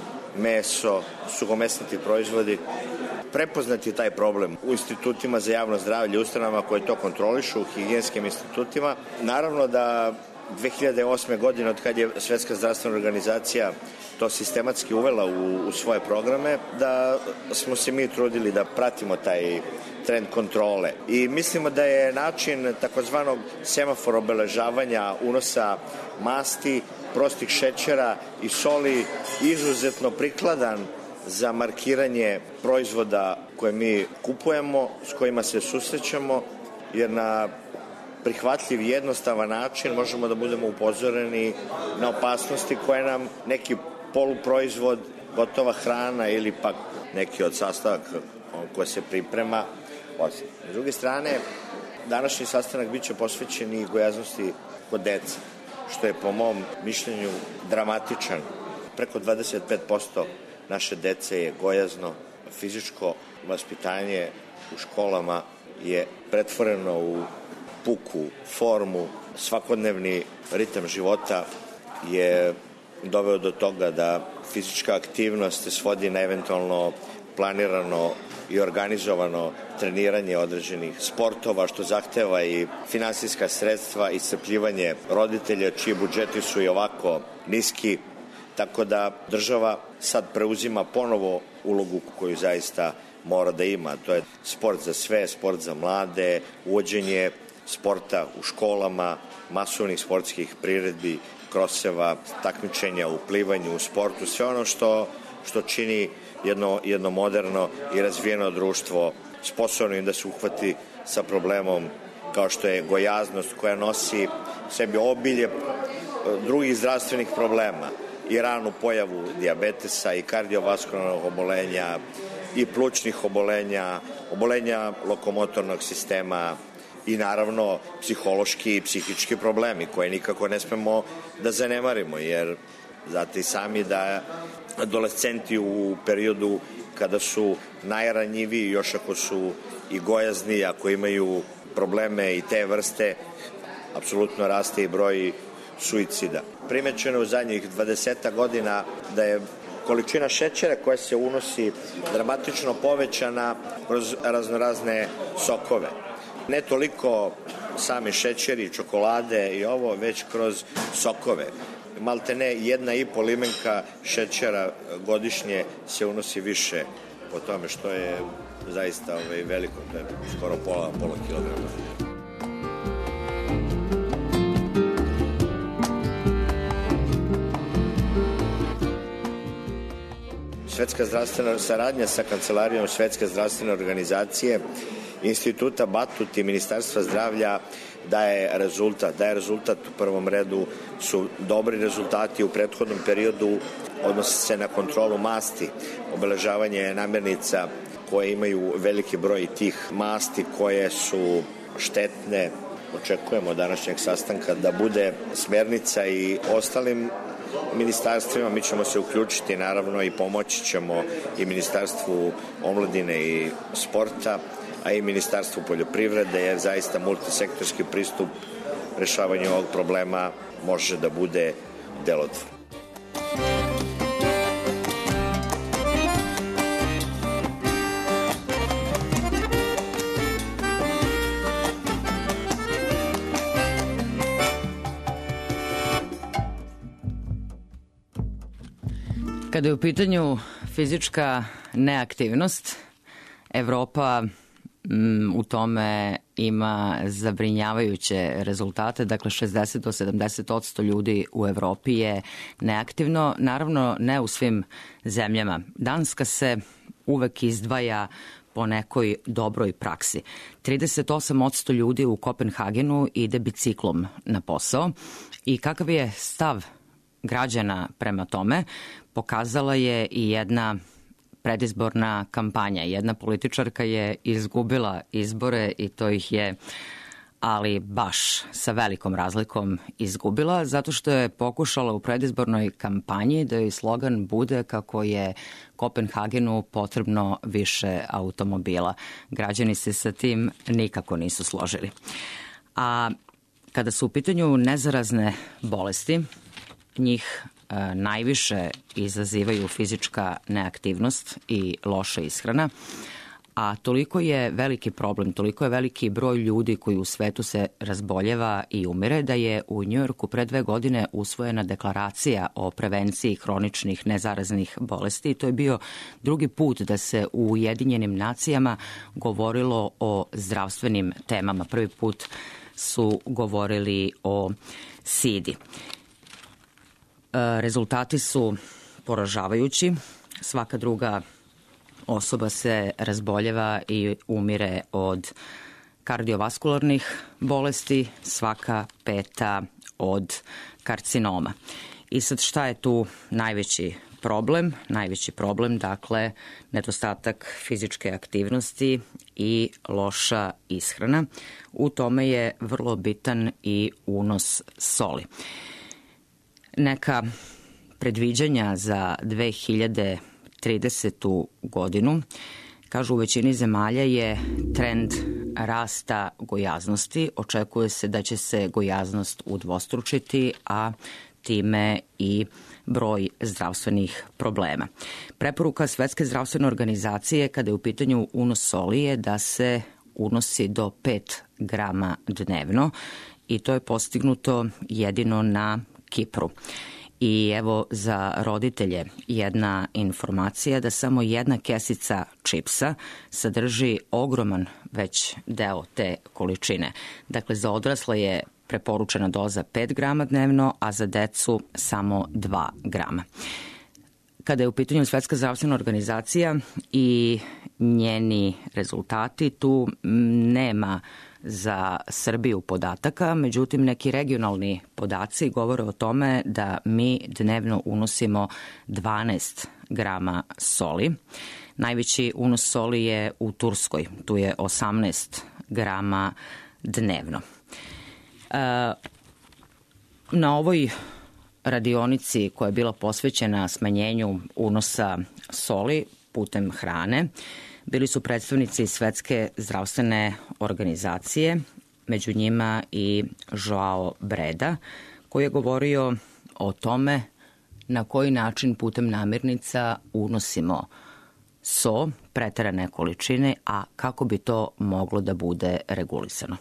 meso, suhomesnati proizvodi. Prepoznat je taj problem u institutima za javno zdravlje, ustanovama koje to kontrolišu, u higijenskim institutima. Naravno da dve hiljade osme. godine, od kad je Svetska zdravstvena organizacija to sistematski uvela u, u svoje programe, da smo se mi trudili da pratimo taj trend kontrole. I mislimo da je način takozvanog semafora obeležavanja unosa masti, prostih šećera i soli izuzetno prikladan za markiranje proizvoda koje mi kupujemo, s kojima se susrećemo, jer na prihvatljiv i jednostavan način možemo da budemo upozoreni na opasnosti koje nam neki poluproizvod, gotova hrana ili pak neki od sastojaka koje se priprema osim. S druge strane, današnji sastanak biće posvećen i gojaznosti kod dece, što je po mom mišljenju dramatičan. Preko dvadeset pet posto naše dece je gojazno, fizičko vaspitanje u školama je pretvoreno u puku formu, svakodnevni ritam života je doveo do toga da fizička aktivnost se svodi na eventualno planirano i organizovano treniranje određenih sportova, što zahteva i finansijska sredstva i iscrpljivanje roditelja čiji budžeti su i ovako niski, tako da država sad preuzima ponovo ulogu koju zaista mora da ima. To je sport za sve, sport za mlade, uvođenje sporta u školama, masovnih sportskih priredbi, kroseva, takmičenja u plivanju, u sportu, sve ono što, što čini jedno, jedno moderno i razvijeno društvo sposobnim da se uhvati sa problemom kao što je gojaznost, koja nosi sebi obilje drugih zdravstvenih problema i ranu pojavu dijabetesa i kardiovaskularnog obolenja i plućnih obolenja, obolenja lokomotornog sistema i naravno psihološki i psihički problemi koje nikako ne smemo da zanemarimo, jer znate i sami da adolescenti u periodu kada su najranjiviji, još ako su i gojazni, ako imaju probleme i te vrste, apsolutno raste i broj suicida. Primećeno je u zadnjih dvadeset godina da je količina šećera koja se unosi dramatično povećana kroz raznorazne sokove. Ne toliko sami šećeri, čokolade i ovo, već kroz sokove. Malte ne jedna i pol limenka šećera godišnje se unosi više po tome, što je zaista ovaj, veliko, to je skoro pola, pola kilograma. Svetska zdravstvena saradnja sa Kancelarijom Svetske zdravstvene organizacije, Instituta Batut i Ministarstva zdravlja daje rezultat. Daje rezultat u prvom redu su dobri rezultati u prethodnom periodu, odnosi se na kontrolu masti, obeležavanje namirnica koje imaju veliki broj tih masti koje su štetne. Očekujemo od današnjeg sastanka da bude smernica i ostalim ministarstvima. Mi ćemo se uključiti naravno i pomoći ćemo i Ministarstvu omladine i sporta, a i Ministarstvu poljoprivrede, jer zaista multisektorski pristup rešavanju ovog problema može da bude delotvoran. Kada je u pitanju fizička neaktivnost, Evropa m, u tome ima zabrinjavajuće rezultate, dakle šezdeset do sedamdeset odsto ljudi u Evropi je neaktivno, naravno ne u svim zemljama. Danska se uvek izdvaja po nekoj dobroj praksi. trideset osam odsto ljudi u Kopenhagenu ide biciklom na posao i kakav je stav građana prema tome pokazala je i jedna predizborna kampanja. Jedna političarka je izgubila izbore i to ih je, ali baš sa velikom razlikom izgubila, zato što je pokušala u predizbornoj kampanji da joj slogan bude kako je Kopenhagenu potrebno više automobila. Građani se sa tim nikako nisu složili. A kada su u pitanju nezarazne bolesti, njih e, najviše izazivaju fizička neaktivnost i loša ishrana, a toliko je veliki problem, toliko je veliki broj ljudi koji u svetu se razboljeva i umire, da je u Njujorku pre dve godine usvojena deklaracija o prevenciji hroničnih nezaraznih bolesti. To je bio drugi put da se u Ujedinjenim nacijama govorilo o zdravstvenim temama. Prvi put su govorili o sidi. Rezultati su poražavajući. Svaka druga osoba se razboljeva i umire od kardiovaskularnih bolesti, svaka peta od karcinoma. I sad šta je tu najveći problem? Najveći problem, dakle, nedostatak fizičke aktivnosti i loša ishrana. U tome je vrlo bitan i unos soli. Neka predviđanja za dve hiljade tridesetu godinu, kažu u većini zemalja je trend rasta gojaznosti. Očekuje se da će se gojaznost udvostručiti, a time i broj zdravstvenih problema. Preporuka Svetske zdravstvene organizacije kada je u pitanju unos soli je da se unosi do pet grama dnevno i to je postignuto jedino na Kipru. I evo za roditelje jedna informacija da samo jedna kesica čipsa sadrži ogroman već deo te količine. Dakle, za odrasle je preporučena doza pet grama dnevno, a za decu samo dva grama. Kada je u pitanju Svetska zdravstvena organizacija i njeni rezultati, tu nema za Srbiju podataka, međutim neki regionalni podaci govore o tome da mi dnevno unosimo dvanaest grama soli. Najveći unos soli je u Turskoj, tu je osamnaest grama dnevno. Na ovoj radionici koja je bila posvećena smanjenju unosa soli putem hrane bili su predstavnici Svetske zdravstvene organizacije, među njima i Joao Breda, koji je govorio o tome na koji način putem namirnica unosimo so, preterane količine, a kako bi to moglo da bude regulisano.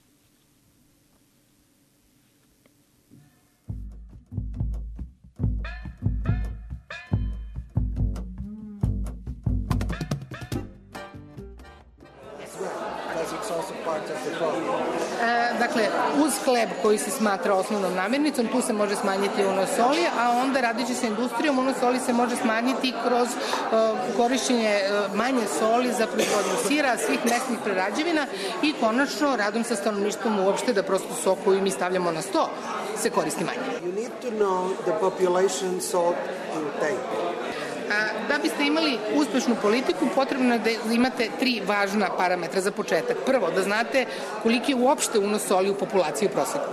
E, dakle, uz hleb koji se smatra osnovnom namirnicom, tu se može smanjiti unos soli, a onda radeći sa industrijom, unos soli se može smanjiti kroz uh, korišćenje uh, manje soli za proizvodnju sira, svih mesnih prerađevina i konačno radom sa stanovništvom uopšte da prosto sok koji mi stavljamo na sto se koristi manje. You need to know the population salt intake. Da biste imali uspešnu politiku, potrebno je da imate tri važna parametra za početak. Prvo, da znate koliki je uopšte unos soli u populaciji u proseku.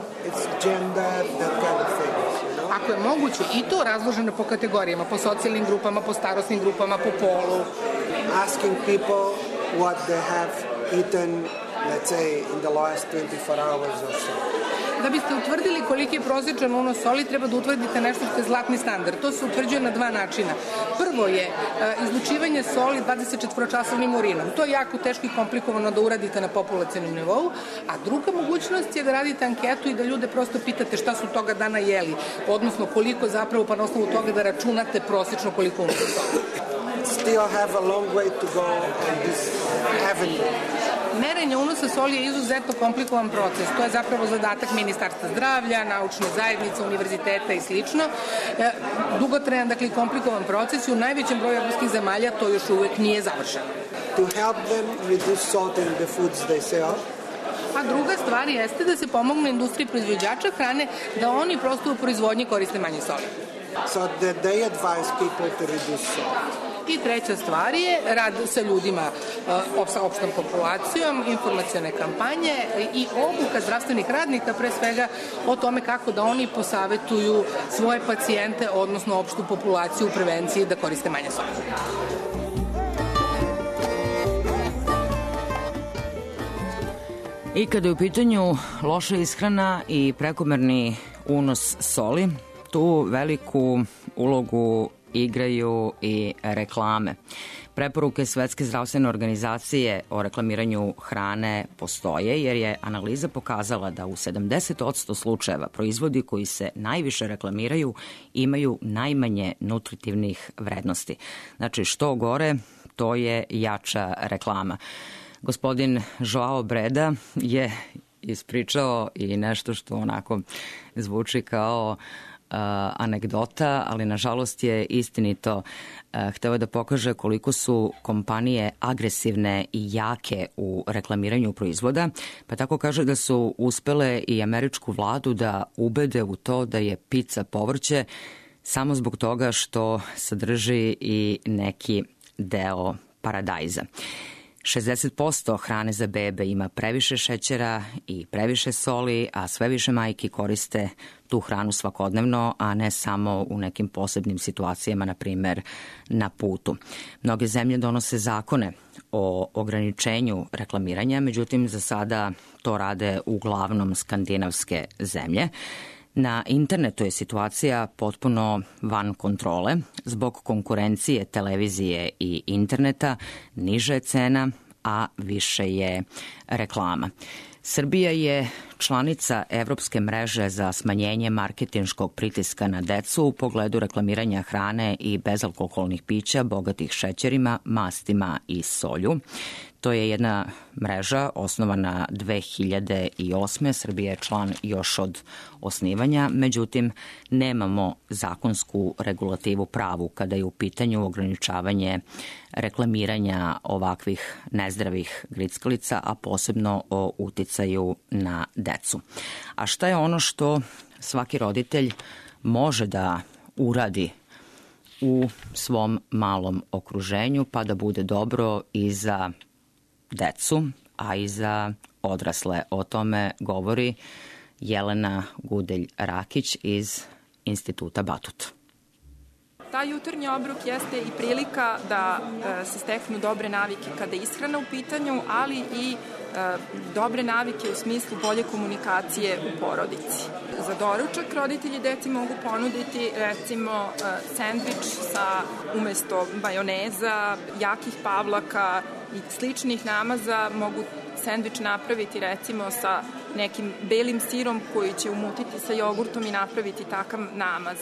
Ako je moguće, i to razloženo po kategorijama, po socijalnim grupama, po starosnim grupama, po polu. Asking people what they have eaten, let's say, in the last twenty-four hours or so. Da biste utvrdili koliki je prosječan unos soli, treba da utvrdite nešto što je zlatni standard. To se utvrđuje na dva načina. Prvo je uh, izlučivanje soli dvadesetčetvoročasovnim urinom. To je jako teško i komplikovano da uradite na populacionom nivou, a druga mogućnost je da radite anketu i da ljude prosto pitate šta su toga dana jeli, odnosno koliko zapravo, pa na osnovu toga da računate prosječno koliko unosa soli. Still have a long way to go on this avenue. Merenje unosa soli je izuzetno komplikovan proces. To je zapravo zadatak Ministarstva zdravlja, naučne zajednice, univerziteta i slično. Dugotrajan, dakle, komplikovan proces i u najvećem broju evropskih zemalja to još uvek nije završeno. To help them reduce salt in the foods they sell. A druga stvar jeste da se pomogne industriji proizvođača hrane da oni prosto u proizvodnji koriste manje soli. So that they advise people to reduce salt. I treća stvar je rad sa ljudima, sa opštom populacijom, informacione kampanje i obuka zdravstvenih radnika, pre svega o tome kako da oni posavetuju svoje pacijente, odnosno opštu populaciju u prevenciji da koriste manje soli. I kada je u pitanju loša ishrana i prekomerni unos soli, tu veliku ulogu igraju i reklame. Preporuke Svetske zdravstvene organizacije o reklamiranju hrane postoje, jer je analiza pokazala da u sedamdeset posto slučajeva proizvodi koji se najviše reklamiraju imaju najmanje nutritivnih vrednosti. Znači, što gore, to je jača reklama. Gospodin Joao Breda je ispričao i nešto što onako zvuči kao Uh, anegdota, ali nažalost je istinito. Uh, hteo je da pokaže koliko su kompanije agresivne i jake u reklamiranju proizvoda, pa tako kaže da su uspele i američku vladu da ubede u to da je pica povrće samo zbog toga što sadrži i neki deo paradajza. šezdeset posto hrane za bebe ima previše šećera i previše soli, a sve više majki koriste tu hranu svakodnevno, a ne samo u nekim posebnim situacijama, na primer na putu. Mnoge zemlje donose zakone o ograničenju reklamiranja, međutim za sada to rade uglavnom skandinavske zemlje. Na internetu je situacija potpuno van kontrole. Zbog konkurencije televizije i interneta niža je cena, a više je reklama. Srbija je članica Evropske mreže za smanjenje marketinškog pritiska na decu u pogledu reklamiranja hrane i bezalkoholnih pića bogatih šećerima, mastima i solju. To je jedna mreža osnovana dve hiljade osme. Srbija je član još od osnivanja, međutim nemamo zakonsku regulativu pravu kada je u pitanju ograničavanje reklamiranja ovakvih nezdravih grickalica, a posebno o uticaju na decu. A šta je ono što svaki roditelj može da uradi u svom malom okruženju, pa da bude dobro i za decu, a i za odrasle. O tome govori Jelena Gudelj-Rakić iz Instituta Batut. Taj jutarnji obrok jeste i prilika da e, se steknu dobre navike kada je ishrana u pitanju, ali i e, dobre navike u smislu bolje komunikacije u porodici. Za doručak roditelji deci mogu ponuditi recimo e, sendvič sa umesto majoneza, jakih pavlaka i sličnih namaza mogu sendvič napraviti recimo sa nekim belim sirom koji će umutiti sa jogurtom i napraviti takav namaz.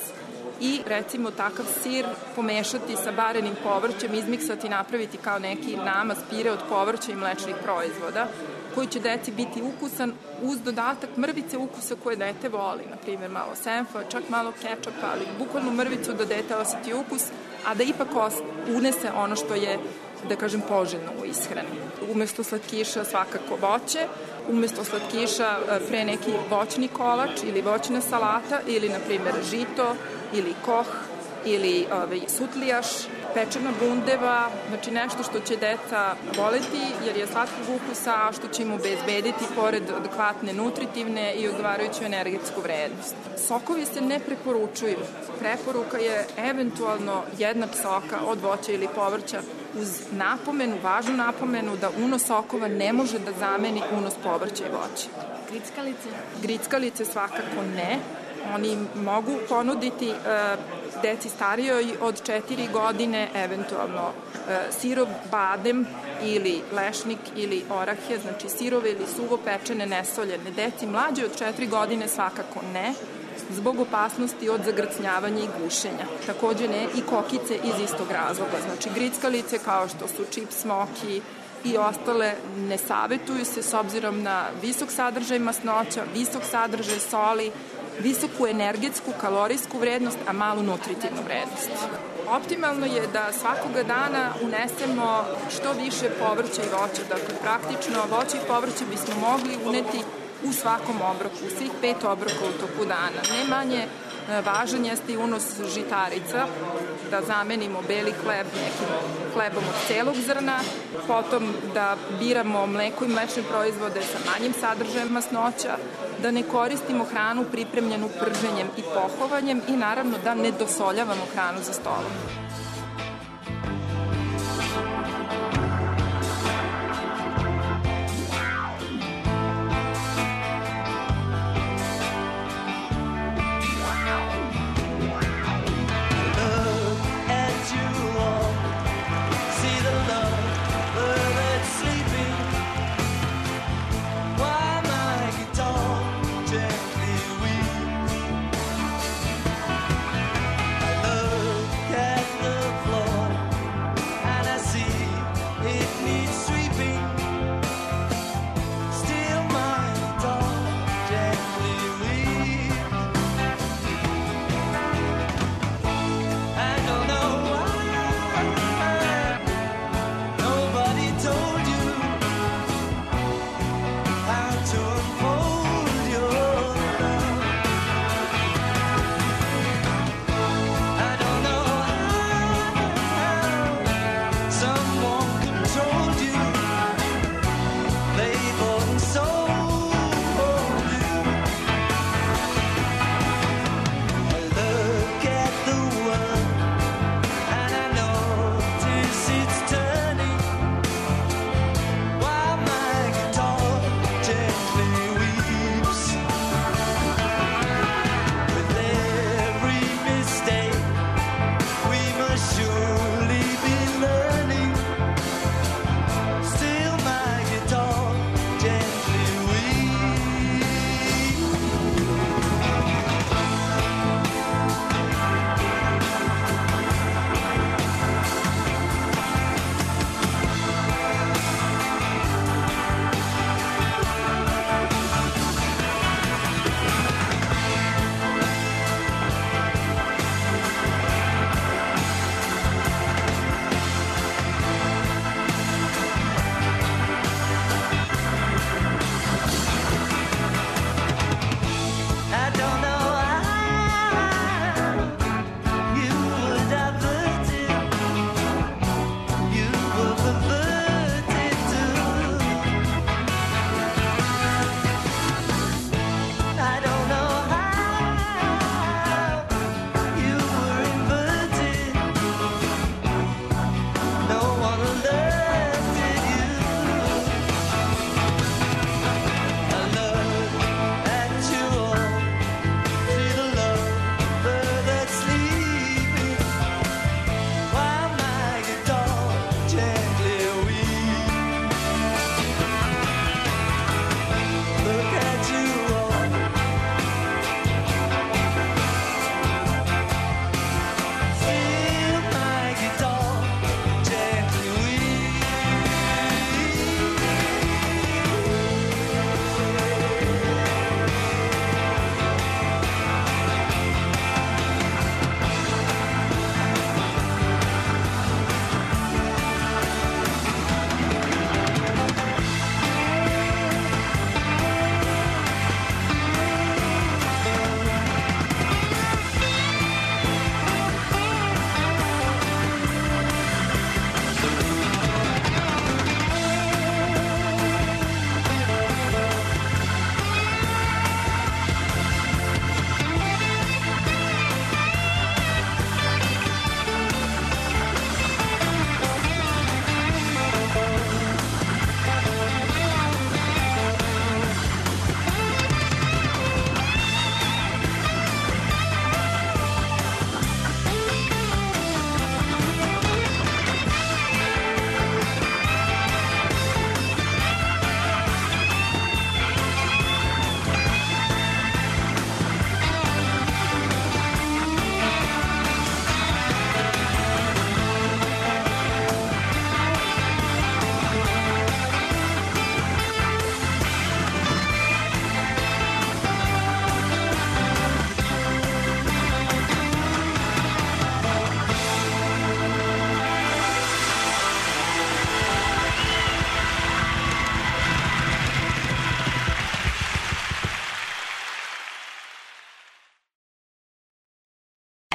I recimo takav sir pomešati sa barenim povrćem, izmiksati i napraviti kao neki namaz pire od povrća i mlečnih proizvoda koji će deci biti ukusan uz dodatak mrvice ukusa koje dete voli, na primjer malo senfa, čak malo kečapa, ali bukvalno mrvicu da dete osjeti ukus, a da ipak unese ono što je, da kažem, poželjno u ishrani. Umesto slatkiša svakako voće, umesto slatkiša pre neki voćni kolač ili voćna salata ili, na primjer, žito ili koh ili ovaj, sutlijaš, pečena bundeva, znači nešto što će deca voleti jer je slatkog ukusa, a što će im obezbediti pored adekvatne nutritivne i odgovarajuću energetsku vrednost. Sokovi se ne preporučuju. Preporuka je eventualno jednak soka od voća ili povrća uz napomenu, važnu napomenu da unos sokova ne može da zameni unos povrća i voća. Grickalice? Grickalice svakako ne. Oni mogu ponuditi e, deci starijoj od četiri godine, eventualno e, sirov badem ili lešnik ili orahe, znači sirove ili suvo pečene nesoljene. Deci mlađe od četiri godine svakako ne, zbog opasnosti od zagrcnjavanja i gušenja. Takođe ne i kokice iz istog razloga. Znači grickalice kao što su čip smoki i ostale ne savetuju se s obzirom na visok sadržaj masnoća, visok sadržaj soli, visoku energetsku, kalorijsku vrednost, a malu nutritivnu vrednost. Optimalno je da svakoga dana unesemo što više povrća i voća. Dakle, praktično voće i povrće bismo mogli uneti u svakom obroku, u svih pet obroka u toku dana. Ne manje važan jeste i unos žitarica, da zamenimo beli hleb nekim hlebom od celog zrna, potom da biramo mleko i mlečne proizvode sa manjim sadržajem masnoća, da ne koristimo hranu pripremljenu prženjem i pohovanjem i naravno da ne dosoljavamo hranu za stolom. Look at the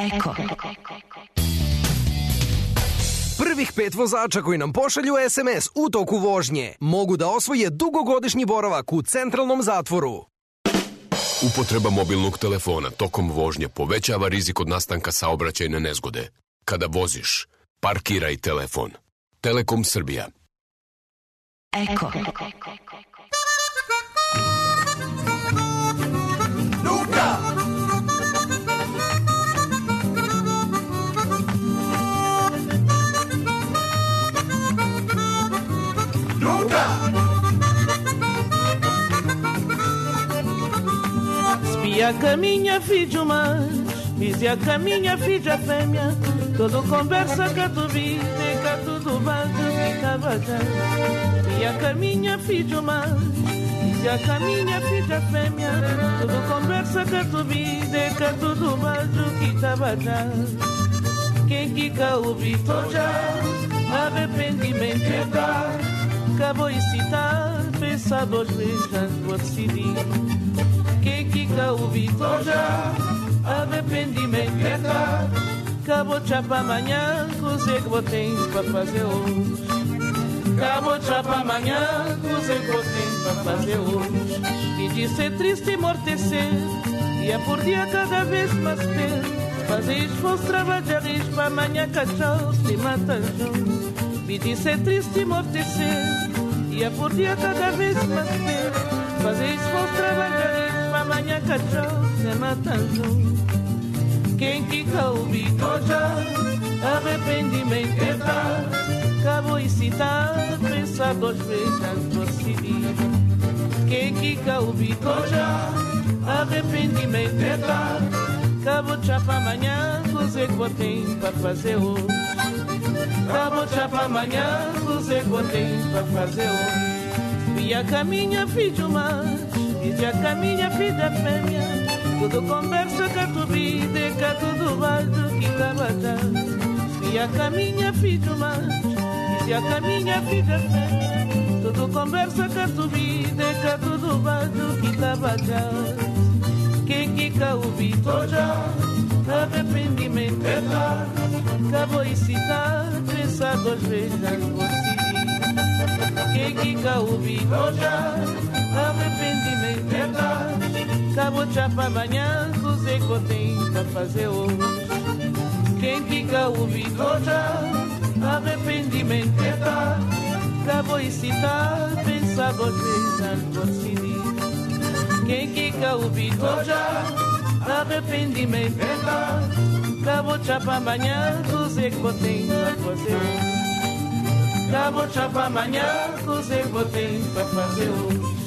Eko. Prvih pet vozača koji nam pošalju es em es u toku vožnje mogu da osvoje dugogodišnji boravak u centralnom zatvoru. Upotreba mobilnog telefona tokom vožnje povećava rizik od nastanka saobraćajne nezgode. Kada voziš, parkiraj telefon. Telekom Srbija. Eko. Nunca. Nunca. Spia caminha filho mas, dizia caminha filha fêmea, todo conversa que tu viste, que tudo bate ficava já. Spia caminha filho mas, dizia caminha filha fêmea, todo conversa que tu viste, que tudo bate ficava já. Quem quica o Vitor já, arrependimento é dar, acabou de citar, pensa duas vezes antes de decidir. Quem quica o Vitor já, arrependimento é dar, acabou de chapa amanhã, coisa que vou ter para fazer hoje. Acabou de chapa amanhã, coisa que vou ter para fazer hoje. E de ser triste e amortecer, dia por dia cada vez mais ter, fazer esforço, trabalhar risco para amanhã cachorro se mata junto. E de ser triste e amortecer, dia por dia cada vez mais ter, fazer esforço, trabalhar risco para amanhã cachorro se mata junto. Quem quica o Vitor já, arrependimento é dar, acabou de citar, pensar duas vezes antes de decidir. Quem quica o Vitor já, arrependimento é dar, acabou de chapa amanhã, coisa que vou ter para fazer hoje. Acabou de chapa amanhã, coisa que vou ter para fazer hoje. E a caminha filho mas, e a caminha filha fêmea, tudo conversa que tu vida, que tudo baixo que estava já. E a caminha filho mas, e a caminha filha fêmea, tudo conversa que tu vida, que tudo baixo que estava já. Quem quica o Vitor já, arrependimento é dar, acabou de citar, pensar duas vezes antes de decidir. Quem quica o Vitor já, arrependimento é dar, acabou de chapa amanhã, coisa que vou ter para fazer hoje. Quem quica o Vitor já, arrependimento é dar, acabou de citar, pensar duas vezes antes de decidir. Quem quica o Vitor já, arrependimento é dar, acabou de chapa amanhã, coisa que vou ter para fazer hoje. Acabou de chapa amanhã, coisa que vou ter para fazer hoje.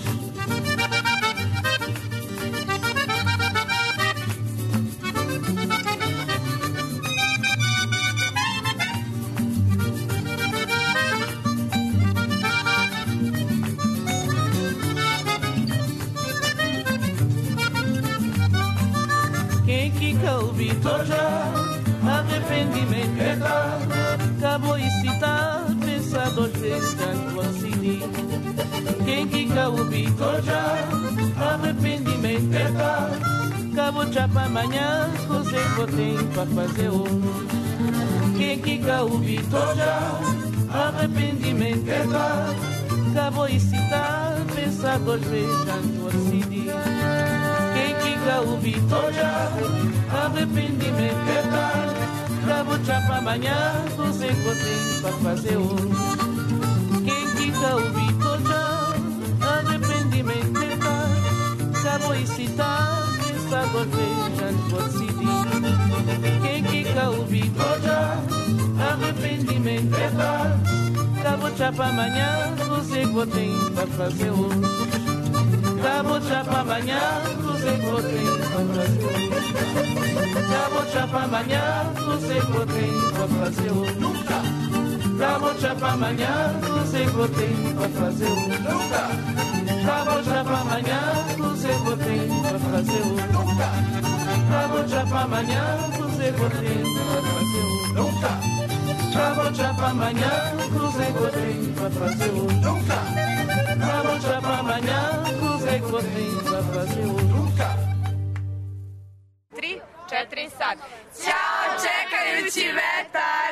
Quem quica o Vitor já, arrependimento é dar, acabou de citar, pensar duas vezes antes de decidir. Quem quica o Vitor já, arrependimento é dar, acabou de chapa amanhã, coisa que vou ter para fazer hoje. Quem quica o Vitor já, arrependimento é dar, acabou de citar, pensar duas vezes antes de decidir. Quem quica o Vitor já, arrependimento é dar, acabou de chapa amanhã, coisa que vou ter para fazer hoje. Quem quica o Vitor já, arrependimento é dar, acabou de citar, pensar duas vezes antes de decidir. Quem quica o Vitor já, arrependimento é dar, acabou de chapa amanhã, coisa que vou ter para fazer hoje. Acabou de chapa amanhã, coisa que vou ter para fazer hoje. Acabou de chapa amanhã, coisa que vou ter para fazer hoje. Acabou de chapa amanhã, coisa que vou ter para fazer hoje. Acabou de chapa amanhã, coisa que vou ter para fazer hoje. Acabou de chapa amanhã, coisa que vou ter para fazer hoje. Acabou de chapa amanhã, coisa que vou ter para fazer hoje. Acabou de chapa amanhã, coisa que vou ter para fazer hoje. Tri, četiri, sad. Ćao! čekajući vetar.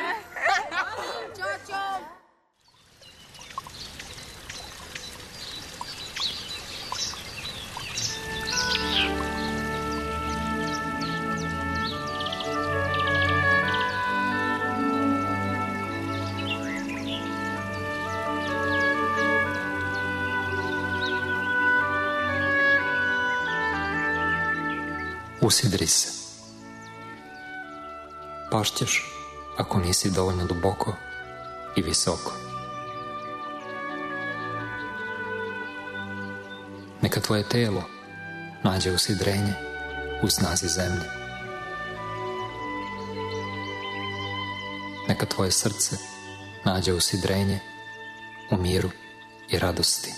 Usidri se. Pašćeš ako nisi dovoljno duboko i visoko. Neka tvoje telo nađe usidrenje u snazi zemlje. Neka tvoje srce nađe usidrenje u miru i radosti.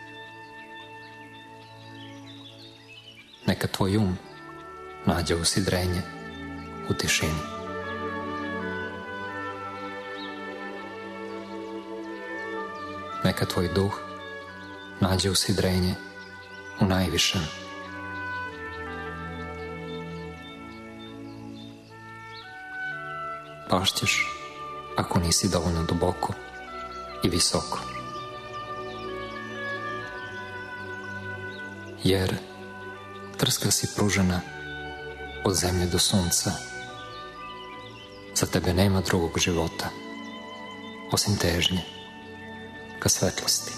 Neka tvoj um nađe usidrenje u tišini. Neka tvoj duh nađe usidrenje u najvišem. Pašćeš ako nisi dovoljno duboko i visoko. Jer trska si pružena od zemlje do sunca. Za tebe nema drugog života osim težnje ka svetlosti.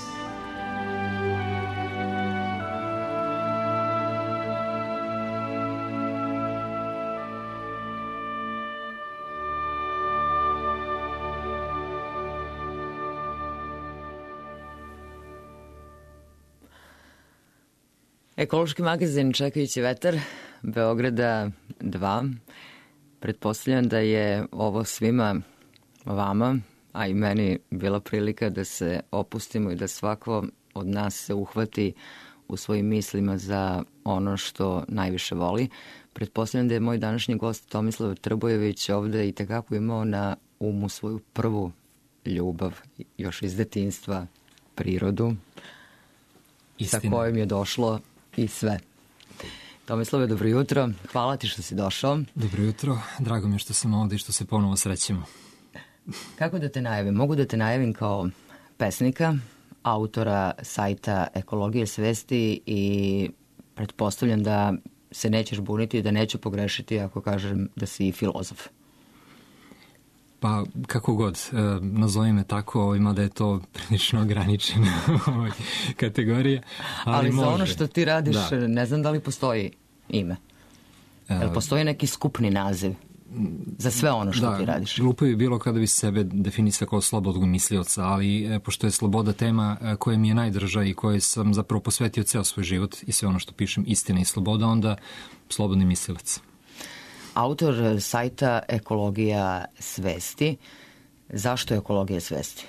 Ekološki magazin Čekajući vetar, Beograda dva. Pretpostavljam da je ovo svima vama, a i meni bila prilika da se opustimo i da svako od nas se uhvati u svojim mislima za ono što najviše voli. Pretpostavljam da je moj današnji gost Tomislav Trbojević ovde i tekako imao na umu svoju prvu ljubav, još iz detinjstva, prirodu, Istina. Sa kojom je došlo i sve. Tomislave, dobro jutro. Hvala ti što si došao. Dobro jutro. Drago mi je što sam ovde i što se ponovo srećemo. Kako da te najavim? Mogu da te najavim kao pesnika, autora sajta Ekologije svesti i pretpostavljam da se nećeš buniti i da neću pogrešiti ako kažem da si i filozof. Pa, kako god, e, nazovi me tako, mada je to prilično ograničena kategorija. Ali, ali za može. ono što ti radiš, da. Ne znam da li postoji ime. Jel postoji neki skupni naziv za sve ono što da, ti radiš? Da, glupo bi bilo kada bi sebe definisao kao slobodnog mislioca, ali e, pošto je sloboda tema e, koja mi je najdrža i koje sam zapravo posvetio ceo svoj život i sve ono što pišem, istina i sloboda, onda slobodni mislilac. Autor sajta Ekologija svesti. Zašto je ekologija svesti?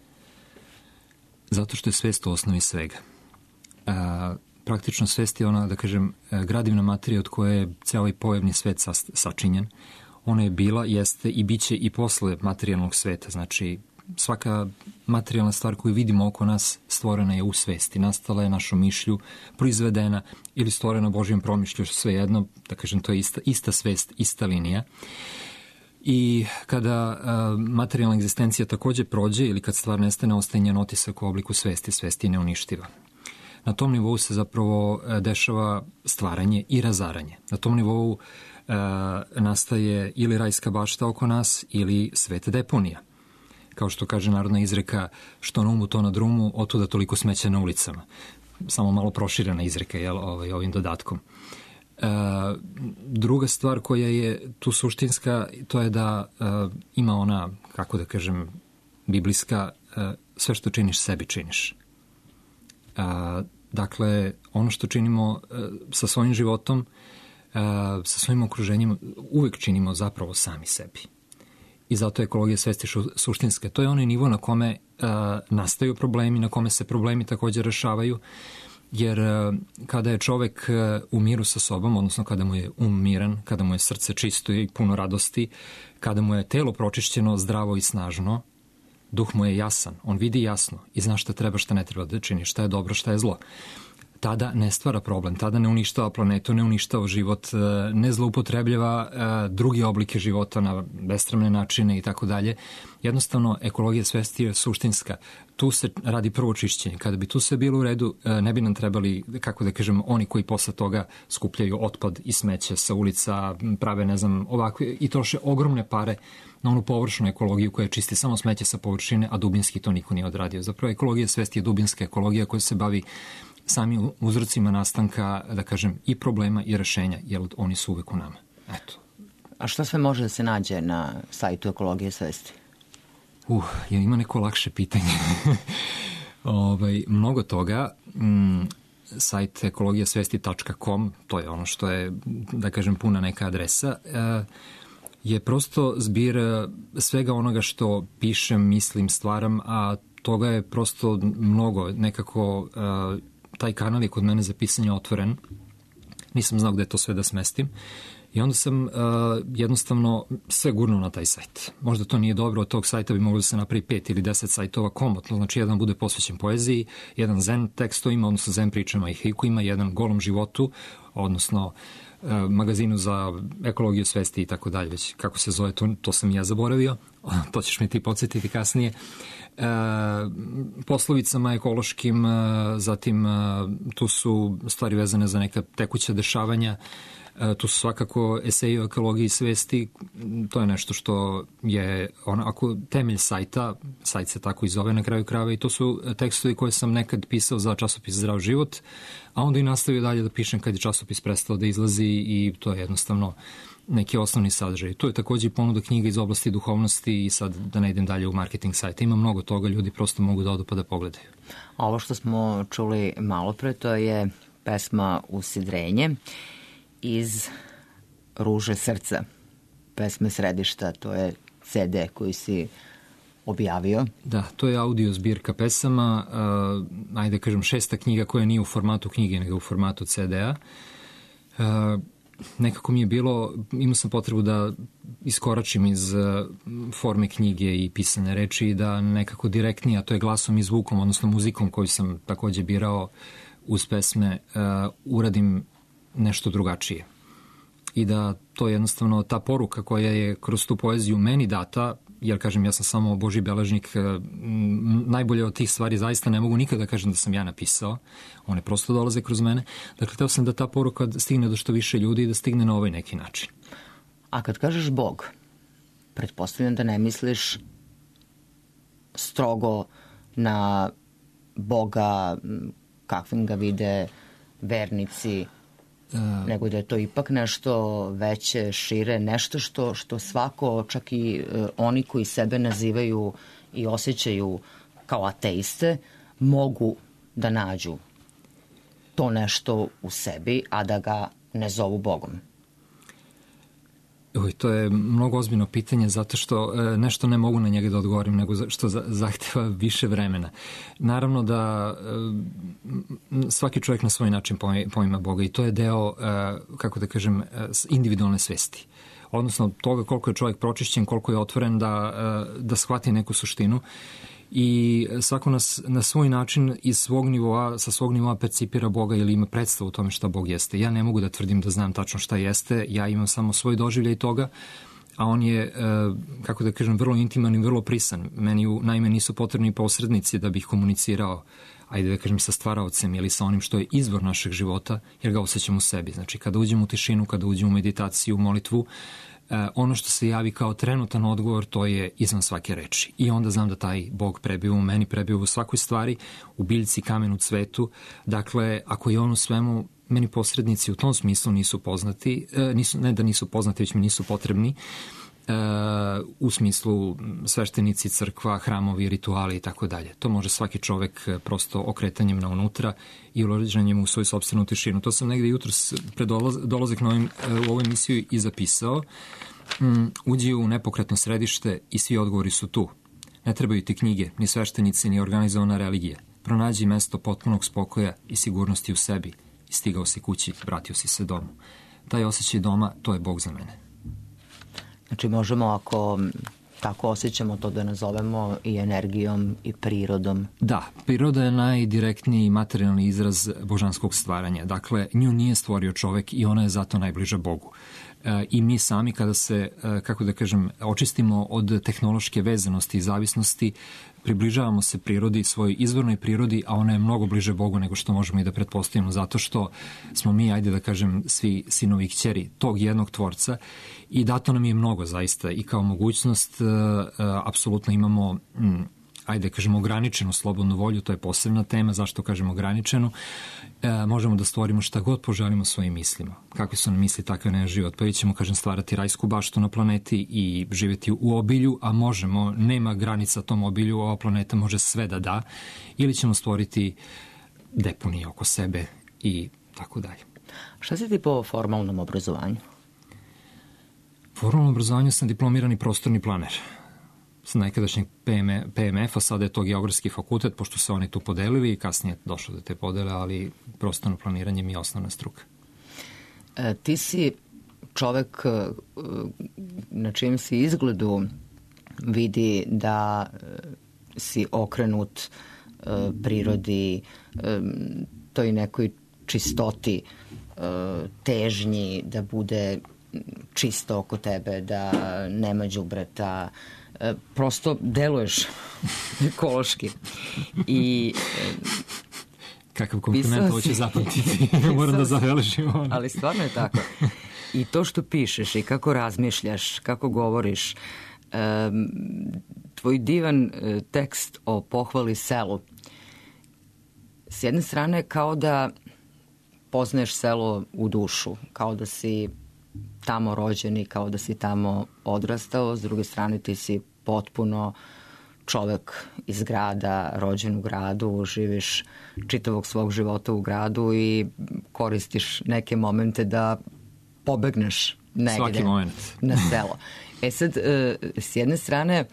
Zato što je svest u osnovi svega. E, praktično svest je ona, da kažem, gradivna materija od koje je ceo ovaj pojavni svet sačinjen. Ona je bila, jeste i bit će i posle materijalnog sveta. Znači, svaka materijalna stvar koju vidimo oko nas stvorena je u svesti. Nastala je našom mišlju, proizvedena ili stvorena Božjom promišlju, svejedno, da kažem, to je ista, ista svest, ista linija. I kada a, materijalna egzistencija takođe prođe ili kad stvar nestane, ostaje njen otisak u obliku svesti, svesti je neuništiva. Na tom nivou se zapravo dešava stvaranje i razaranje. Na tom nivou a, nastaje ili rajska bašta oko nas ili sveta deponija. Kao što kaže narodna izreka, što na umu to na drumu, otuda toliko smeća na ulicama. Samo malo proširena izreka, jel, ovaj, ovim dodatkom. E, druga stvar koja je tu suštinska, to je da e, ima ona, kako da kažem, biblijska, e, sve što činiš sebi činiš. E, dakle, ono što činimo e, sa svojim životom, e, sa svojim okruženjem, uvek činimo zapravo sami sebi. I zato je ekologija svesti suštinska. To je onaj nivo na kome uh, nastaju problemi, na kome se problemi također rešavaju, jer uh, kada je čovek uh, u miru sa sobom, odnosno kada mu je um miran, kada mu je srce čisto i puno radosti, kada mu je telo pročišćeno, zdravo i snažno, duh mu je jasan, on vidi jasno i zna šta treba, šta ne treba da čini, šta je dobro, šta je zlo. tada ne stvara problem, tada ne uništava planetu, ne uništava život, ne zloupotrebljava druge oblike života na besramne načine i tako dalje. Jednostavno, ekologija svesti je suštinska. Tu se radi prvo čišćenje. Kada bi tu sve bilo u redu, ne bi nam trebali, kako da kažem, oni koji posle toga skupljaju otpad i smeće sa ulica, prave, ne znam, ovakve i troše ogromne pare na onu površnu ekologiju koja čisti samo smeće sa površine, a dubinski to niko nije odradio. Zapravo, ekologija svesti je dubinska ekologija koja se bavi samim uzrocima nastanka, da kažem, i problema i rešenja, jer oni su uvek u nama. Eto. A što sve može da se nađe na sajtu ekologije svesti? Uh, ja ima neko lakše pitanje. ovaj, mnogo toga. Mm, sajt ekologija svesti tačka com, to je ono što je, da kažem, puna neka adresa, e, je prosto zbir svega onoga što pišem, mislim, stvaram, a toga je prosto mnogo. Nekako e, taj kanal je kod mene za pisanje otvoren. Nisam znao gde to sve da smestim. I onda sam uh, jednostavno sve gurnuo na taj sajt. Možda to nije dobro, od tog sajta bi moglo da se napravi pet ili deset sajtova komotno, znači jedan bude posvećen poeziji, jedan zen tekstovima, odnosno zen pričama i haiku, jedan golom životu, odnosno uh, magazinu za ekologiju svesti i tako dalje, već kako se zove, to, to sam ja zaboravio, to ćeš mi ti podsjetiti kasnije. Uh, poslovicama ekološkim, uh, zatim uh, tu su stvari vezane za neka tekuća dešavanja. Tu su svakako eseji o ekologiji svesti, to je nešto što je onako temelj sajta, sajt se tako i zove na kraju krajeva, i to su tekstovi koje sam nekad pisao za časopis Zdrav život, a onda i nastavio dalje da pišem kad je časopis prestao da izlazi, i to je jednostavno neki osnovni sadržaj. Tu je takođe i ponuda knjiga iz oblasti duhovnosti, i sad da ne idem dalje u marketing sajta. Ima mnogo toga, ljudi prosto mogu da odu pa da pogledaju. Ovo što smo čuli malo pre, to je pesma Usidrenje iz Ruže srca, pesme Središta, to je ce de koji si objavio. Da, to je audio zbirka pesama, uh, ajde kažem šesta knjiga koja nije u formatu knjige, nego u formatu ce de-a. Uh, nekako mi je bilo, imao sam potrebu da iskoračim iz uh, forme knjige i pisane reči i da nekako direktnije, a to je glasom i zvukom, odnosno muzikom koju sam takođe birao uz pesme, uh, uradim nešto drugačije. I da to jednostavno, ta poruka koja je kroz tu poeziju meni data, jer kažem, ja sam samo Božji beležnik, najbolje od tih stvari zaista ne mogu nikada da kažem da sam ja napisao, one prosto dolaze kroz mene. Dakle, teo sam da ta poruka stigne do što više ljudi i da stigne na ovaj neki način. A kad kažeš Bog, pretpostavljam da ne misliš strogo na Boga kakvim ga vide vernici, nego da je to ipak nešto veće, šire, nešto što, što svako, čak i e, oni koji sebe nazivaju i osjećaju kao ateiste, mogu da nađu to nešto u sebi, a da ga ne zovu Bogom. Uj, to je mnogo ozbiljno pitanje, zato što e, nešto ne mogu na njega da odgovorim, nego što za, zahteva više vremena. Naravno da e, svaki čovjek na svoj način poima Boga, i to je deo, e, kako da kažem, individualne svesti. Odnosno toga koliko je čovjek pročišćen, koliko je otvoren da, e, da shvati neku suštinu. I svako nas na svoj način iz svog nivoa, sa svog nivoa percipira Boga ili ima predstavu o tome šta Bog jeste. Ja ne mogu da tvrdim da znam tačno šta jeste, ja imam samo svoj doživljaj toga, a on je, kako da kažem, vrlo intiman i vrlo prisan. Meni naime nisu potrebni posrednici da bih komunicirao, ajde da kažem, sa stvaraocem ili sa onim što je izvor našeg života, jer ga osjećam u sebi. Znači, kada uđem u tišinu, kada uđem u meditaciju, u molitvu, ono što se javi kao trenutan odgovor, to je izvan svake reči. I onda znam da taj Bog prebiva u meni, prebiva u svakoj stvari, u biljci, kamenu, cvetu. Dakle, ako je on u svemu, meni posrednici u tom smislu nisu poznati, nisu, ne da nisu poznati, već mi nisu potrebni, u smislu sveštenici, crkva, hramovi, rituali i tako dalje. To može svaki čovek prosto okretanjem na unutra i ulaženjem u svoju sopstvenu tišinu. To sam negde jutros pred dolazak na ovim, u ovoj emisiju i zapisao. Uđi u nepokretno središte i svi odgovori su tu. Ne trebaju ti knjige, ni sveštenici, ni organizovana religija. Pronađi mesto potpunog spokoja i sigurnosti u sebi i stigao si kući, vratio si se domu. Taj osjećaj doma, to je Bog za mene. Znači možemo, ako tako osjećamo to da nazovemo i energijom i prirodom. Da, priroda je najdirektniji materijalni izraz božanskog stvaranja. Dakle, nju nije stvorio čovek i ona je zato najbliža Bogu. I mi sami kada se, kako da kažem, očistimo od tehnološke vezanosti i zavisnosti, približavamo se prirodi, svojoj izvornoj prirodi, a ona je mnogo bliže Bogu nego što možemo i da pretpostavimo, zato što smo mi, ajde da kažem, svi sinovi i kćeri tog jednog tvorca i dato nam je mnogo zaista i kao mogućnost uh, uh, apsolutno imamo mm, ajde da kažemo ograničenu slobodnu volju, to je posebna tema, zašto kažemo ograničenu, e, možemo da stvorimo šta god poželimo svojim mislima. Kakve su nam misli, takve ne život. Pa ćemo, kažem, stvarati rajsku baštu na planeti i živjeti u obilju, a možemo, nema granica tom obilju, ova planeta može sve da da, ili ćemo stvoriti deponije oko sebe i tako dalje. Šta si ti po formalnom obrazovanju? Formalnom obrazovanju sam diplomirani prostorni planer sa nekadašnjeg P M F-a, sada je to Geografski fakultet, pošto se oni tu podelili i kasnije je došlo do te podele, ali prostorno planiranje mi je osnovna struka. E, ti si čovek na čijem si izgledu vidi da si okrenut e, prirodi, e, toj nekoj čistoti, e, težnji da bude čisto oko tebe, da nema đubreta, prosto deluješ ekološki. I kakav kompliment, ovo će zapamtiti. Moram da zabeležim ono. Ali stvarno je tako. I to što pišeš i kako razmišljaš, kako govoriš, um, tvoj divan tekst o pohvali selu, s jedne strane kao da poznaješ selo u dušu, kao da si tamo rođeni, kao da si tamo odrastao, s druge strane ti si potpuno čovek iz grada, rođen u gradu, živiš čitavog svog života u gradu i koristiš neke momente da pobegneš negde. Svaki moment. Na selo. E sad, s jedne strane,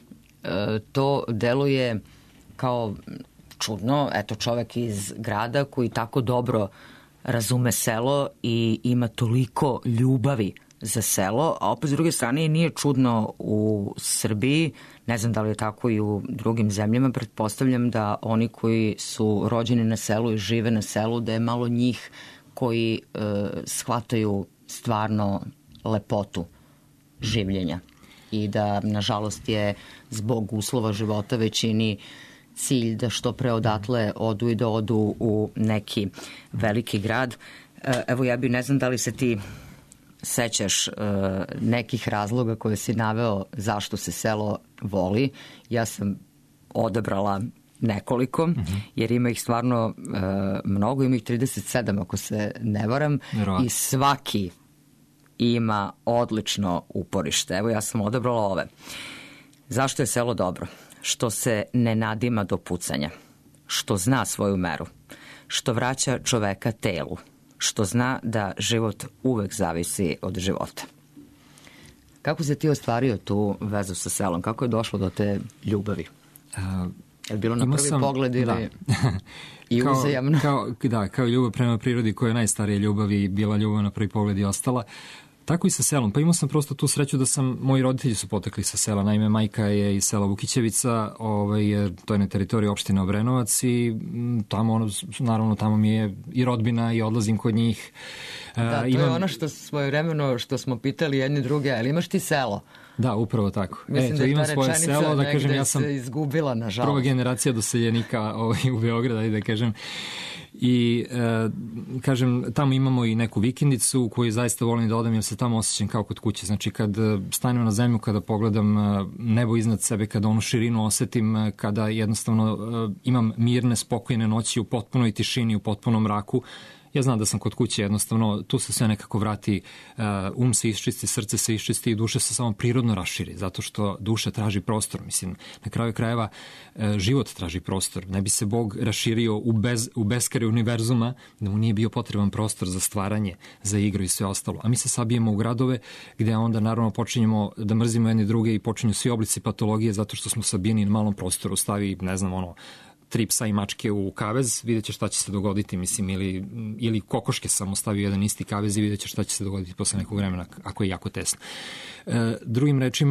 to deluje kao čudno, eto čovek iz grada koji tako dobro razume selo i ima toliko ljubavi za selo, a opet s druge strane nije čudno u Srbiji, ne znam da li je tako i u drugim zemljama, pretpostavljam da oni koji su rođeni na selu i žive na selu, da je malo njih koji e, shvataju stvarno lepotu življenja i da, nažalost, je zbog uslova života većini cilj da što pre odatle odu i da odu u neki veliki grad. Evo, ja bi, ne znam da li se ti sećaš nekih razloga koje si naveo zašto se selo voli. Ja sam odabrala nekoliko, mm-hmm. jer ima ih stvarno mnogo, ima ih trideset sedam ako se ne varam. Vjerovatno. I svaki ima odlično uporište. Evo, ja sam odabrala ove. Zašto je selo dobro? Što se ne nadima do pucanja, što zna svoju meru, što vraća čoveka telu, što zna da život uvek zavisi od života. Kako se ti ostvario tu vezu sa selom? Kako je došlo do te ljubavi? Uh, je li bilo na prvi sam, pogled ili da. I kao, uzajamno? Kao, da, kao ljubav prema prirodi koja je najstarija ljubav i bila ljubav na prvi pogled i ostala. Tako i sa selom. Pa imao sam prosto tu sreću da sam, moji roditelji su potekli sa sela. Naime, majka je iz sela Vukićevica, ovaj, to je na teritoriji opštine Obrenovac i tamo, ono, naravno, tamo mi je i rodbina i odlazim kod njih. Da, to Imam... je ono što svojevremeno što smo pitali jedni druge, ali imaš ti selo? Da, upravo tako. Mislim e, da je imam ta svoje rečenica selo, da negde kažem, ja sam se izgubila, nažalost. Prva generacija doseljenika ovaj, u Beograda, da kažem. I, e, kažem, tamo imamo i neku vikendicu u koju zaista volim da odem jer se tamo osjećam kao kod kuće. Znači, kad stanem na zemlju, kada pogledam nebo iznad sebe, kada onu širinu osetim, kada jednostavno imam mirne, spokojne noći u potpunoj tišini, u potpunom mraku, ja znam da sam kod kuće, jednostavno tu se sve nekako vrati, um se iščisti, srce se iščisti i duša se samo prirodno raširi, zato što duša traži prostor. Mislim, na kraju krajeva život traži prostor. Ne bi se Bog raširio u, bez, u beskare univerzuma da mu nije bio potreban prostor za stvaranje, za igru i sve ostalo. A mi se sabijemo u gradove gde onda naravno počinjemo da mrzimo jedni druge i počinju svi oblici patologije zato što smo sabijeni na malom prostoru. Stavi, ne znam, ono, tri psa i mačke u kavez, vidjet će šta će se dogoditi, mislim, ili, ili kokoške samo stavio jedan isti kavez i vidjet će šta će se dogoditi posle nekog vremena, ako je jako tesno. E, drugim rečima,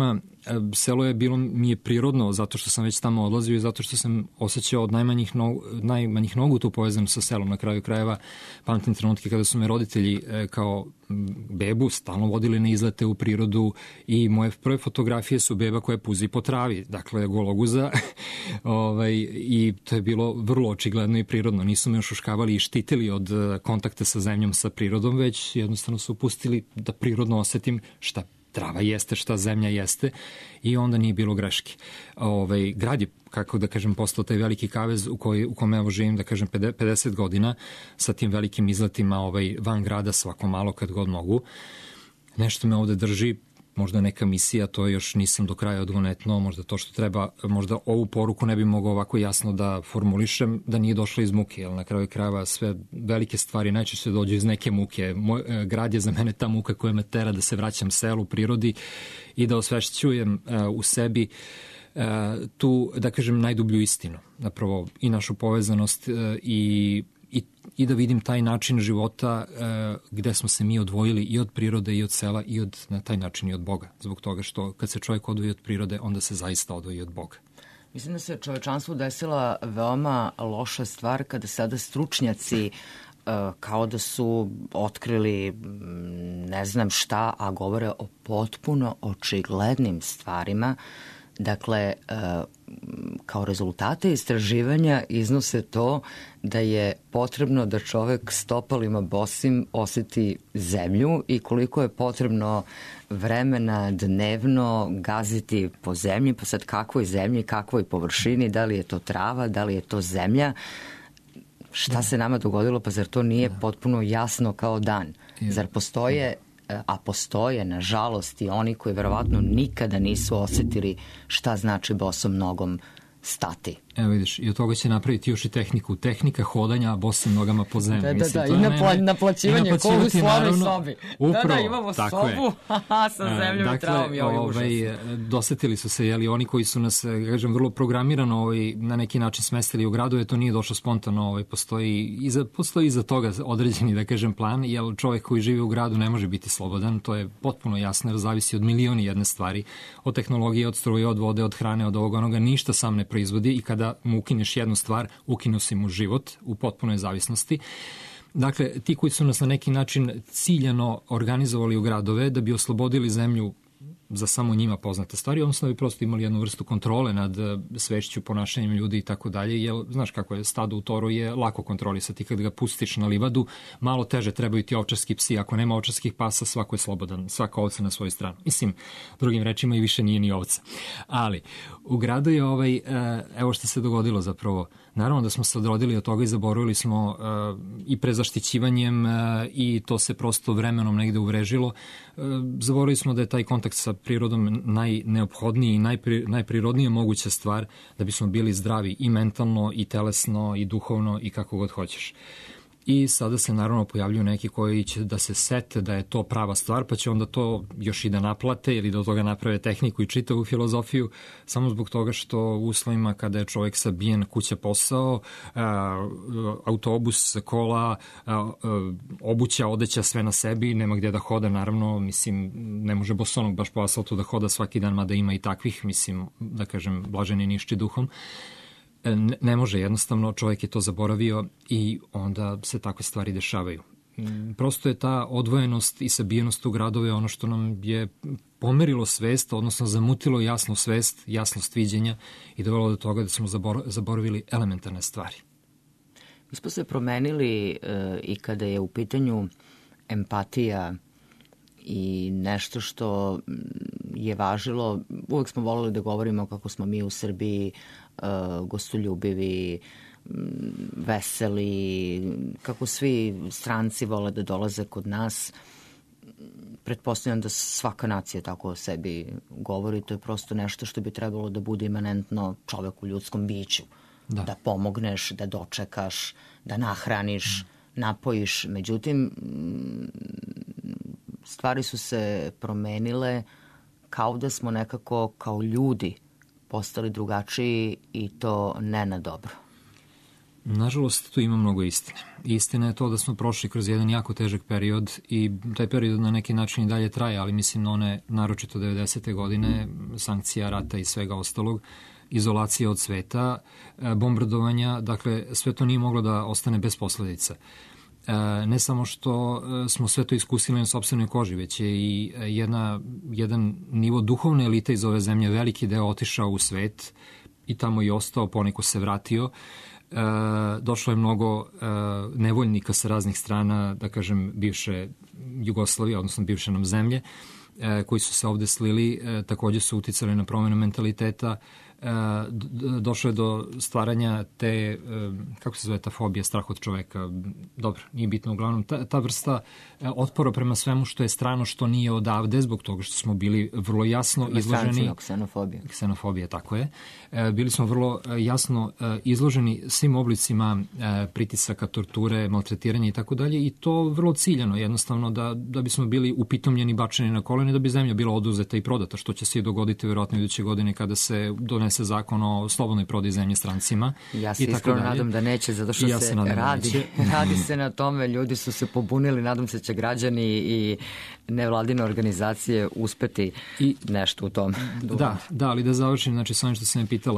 selo je bilo mi je prirodno zato što sam već tamo odlazio i zato što sam osjećao od najmanjih nogu, najmanjih nogu tu povezano sa selom. Na kraju krajeva pamtim trenutke kada su me roditelji kao bebu stalno vodili na izlete u prirodu i moje prve fotografije su beba koja puzi po travi, dakle gologuza ovaj, i to je bilo vrlo očigledno i prirodno. Nisu me ošuškavali i štitili od kontakta sa zemljom, sa prirodom, već jednostavno su pustili da prirodno osetim šta trava jeste, šta zemlja jeste i onda nije bilo greške. Ovaj, grad je, kako da kažem, postao taj veliki kavez u, koji, u kome evo živim, da kažem, pedeset godina sa tim velikim izletima ovaj, van grada svako malo kad god mogu. Nešto me ovde drži, možda neka misija, to još nisam do kraja odgonetno, možda to što treba, možda ovu poruku ne bi mogao ovako jasno da formulišem, da nije došla iz muke, jer na kraju krajeva sve velike stvari najčešće dođu iz neke muke. Moj e, grad je za mene ta muka koja me tera da se vraćam selu, prirodi i da osvešćujem e, u sebi e, tu, da kažem, najdublju istinu. Napravo i našu povezanost e, i I, i da vidim taj način života e, gde smo se mi odvojili i od prirode i od sela i od, na taj način i od Boga. Zbog toga što kad se čovjek odvoji od prirode, onda se zaista odvoji od Boga. Mislim da se čovečanstvu desila veoma loša stvar kada sada stručnjaci e, kao da su otkrili ne znam šta, a govore o potpuno očiglednim stvarima. Dakle, kao rezultate istraživanja iznose to da je potrebno da čovek stopalima bosim oseti zemlju i koliko je potrebno vremena dnevno gaziti po zemlji, pa sad kakvoj zemlji, kakvoj površini, da li je to trava, da li je to zemlja, šta se nama dogodilo, pa zar to nije potpuno jasno kao dan? Zar postoje a postoje, nažalost, i oni koji verovatno nikada nisu osetili šta znači bosom nogom stati. Evo vidiš, i od toga će napraviti još i tehniku. Tehnika hodanja bosim nogama po zemlji. Da, da, Mislim, da, to i ne, napla, naplaćivanje ko u slovnoj sobi. Upravo, da, da, imamo sobu sa zemljom dakle, i travom i ovaj ovaj, dosetili su se, jeli, oni koji su nas, kažem, vrlo programirano ovaj, na neki način smestili u gradu, to nije došlo spontano, ovaj, postoji, iza, postoji iza toga određeni, da kažem, plan, jer čovjek koji živi u gradu ne može biti slobodan, to je potpuno jasno, jer zavisi od milioni jedne stvari, od tehnologije, od struje, od vode, od hrane, od ovog onoga, ništa sam ne proizvodi i kada mu ukineš jednu stvar, ukinuo si mu život u potpunoj zavisnosti. Dakle, ti koji su nas na neki način ciljano organizovali u gradove da bi oslobodili zemlju za samo njima poznate stvari, odnosno da bi prosto imali jednu vrstu kontrole nad svešću, ponašanjem ljudi i tako dalje, jer znaš kako je, stado u toru je lako kontrolisati, kad ga pustiš na livadu, malo teže trebaju ti ovčarski psi, ako nema ovčarskih pasa, svako je slobodan, svaka ovca na svoju stranu. Mislim, drugim rečima i više nije ni ovca. Ali, u gradu je ovaj, evo što se dogodilo zapravo, naravno da smo se odrodili od toga i zaboravili smo uh, i prezaštićivanjem uh, i to se prosto vremenom negde uvrežilo. Uh, zaboravili smo da je taj kontakt sa prirodom najneophodniji i najpri, najprirodnija moguća stvar da bismo bili zdravi i mentalno i telesno i duhovno i kako god hoćeš. I sada se naravno pojavljuju neki koji će da se sete da je to prava stvar, pa će onda to još i da naplate ili da od toga naprave tehniku i čitavu filozofiju, samo zbog toga što u uslovima kada je čovjek sabijen, kuća, posao, autobus, kola, obuća, odeća, sve na sebi, nema gdje da hoda, naravno, mislim, ne može bosonog baš po asfaltu da hoda svaki dan, mada ima i takvih, mislim, da kažem, blaženi nišći duhom. Ne, ne može, jednostavno čovjek je to zaboravio i onda se takve stvari dešavaju. Prosto je ta odvojenost i sabijenost u gradove ono što nam je pomerilo svest, odnosno zamutilo jasnu svest, jasnost viđenja i dovelo do toga da smo zaboravili elementarne stvari. Mi smo se promenili e, i kada je u pitanju empatija i nešto što je važilo, uvek smo volili da govorimo kako smo mi u Srbiji uh, gostoljubivi, veseli, kako svi stranci vole da dolaze kod nas. Pretpostavljam da svaka nacija tako o sebi govori, to je prosto nešto što bi trebalo da bude imanentno čoveku, ljudskom biću. Da, da pomogneš, da dočekaš, da nahraniš, mm. napojiš. Međutim, stvari su se promenile kao da smo nekako kao ljudi postali drugačiji i to ne na dobro. Nažalost, tu ima mnogo istine. Istina je to da smo prošli kroz jedan jako težak period i taj period na neki način i dalje traje, ali mislim na one naročito devedesete godine, sankcija, rata i svega ostalog, izolacija od sveta, bombardovanja, dakle sve to nije moglo da ostane bez posledica. Ne samo što smo sve to iskusili na sopstvenoj koži, već je i jedna, jedan nivo duhovne elite iz ove zemlje, veliki deo otišao u svet i tamo i ostao, poneko se vratio. E, došlo je mnogo e, nevoljnika sa raznih strana, da kažem, bivše Jugoslavije, odnosno bivše nam zemlje, e, koji su se ovde slili, e, takođe su uticali na promjenu mentaliteta. E, došlo je do stvaranja te, e, kako se zove ta fobija, strah od čoveka, dobro, nije bitno, uglavnom, ta, ta vrsta e, otpora prema svemu što je strano, što nije odavde, zbog toga što smo bili vrlo jasno izloženi... Ksenofobija. Ksenofobija, tako je. E, bili smo vrlo jasno e, izloženi svim oblicima e, pritisaka, torture, maltretiranja i tako dalje, i to vrlo ciljano, jednostavno, da, da bismo bili upitomljeni, bačeni na kolene, da bi zemlja bila oduzeta i prodata, što će se i dogoditi verovatno iduće godine kada se donese zakon o slobodnoj prodaji zemlje strancima. Ja se iskreno nadam da neće, zato što ja se, se radi, radi se na tome, ljudi su se pobunili, nadam se će građani i nevladine organizacije uspeti i nešto u tom. Da, da, ali da završim, znači, s ovim što sam me pitala.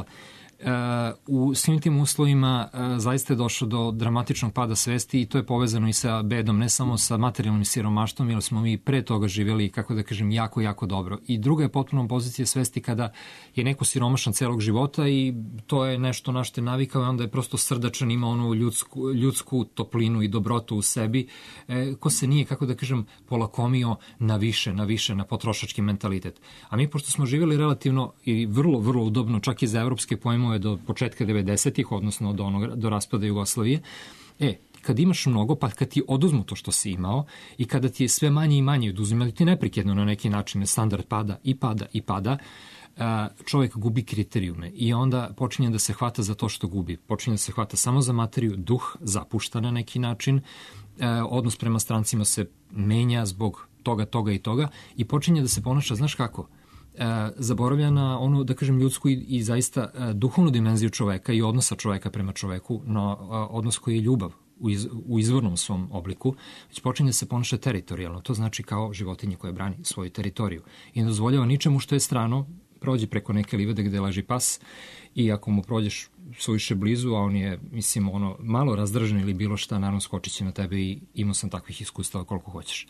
U svim tim uslovima zaista je došlo do dramatičnog pada svesti i to je povezano i sa bedom, ne samo sa materijalnim siromaštvom, jer smo mi pre toga živjeli, kako da kažem, jako, jako dobro. I druga je potpuno pozicija svesti kada je neko siromašan celog života i to je nešto na što je navikao i onda je prosto srdačan, ima onu ljudsku, ljudsku toplinu i dobrotu u sebi, ko se nije, kako da kažem, polakomio na više, na više, na potrošački mentalitet. A mi, pošto smo živjeli relativno i vrlo, vrlo udobno, čak i za evropske pojmove, do početka devedesetih, odnosno do, onog, do raspada Jugoslavije. E, kad imaš mnogo, pa kad ti oduzmu to što si imao i kada ti je sve manje i manje oduzimali ti neprekidno na neki način, standard pada i pada i pada, čovjek gubi kriterijume i onda počinje da se hvata za to što gubi. Počinje da se hvata samo za materiju, duh zapušta na neki način, odnos prema strancima se menja zbog toga, toga i toga i počinje da se ponaša, znaš kako? Zaboravlja na onu, da kažem, ljudsku i, i zaista duhovnu dimenziju čoveka i odnosa čoveka prema čoveku, no odnos koji je ljubav u, iz, u izvornom svom obliku, već počinje da se ponaša teritorijalno. To znači kao životinje koje brani svoju teritoriju i ne dozvoljava ničemu što je strano, prođe preko neke livade gde leži pas i ako mu prođeš suviše blizu, a on je, mislim, ono, malo razdržan ili bilo šta, naravno skočit će na tebe i imao sam takvih iskustava koliko hoćeš.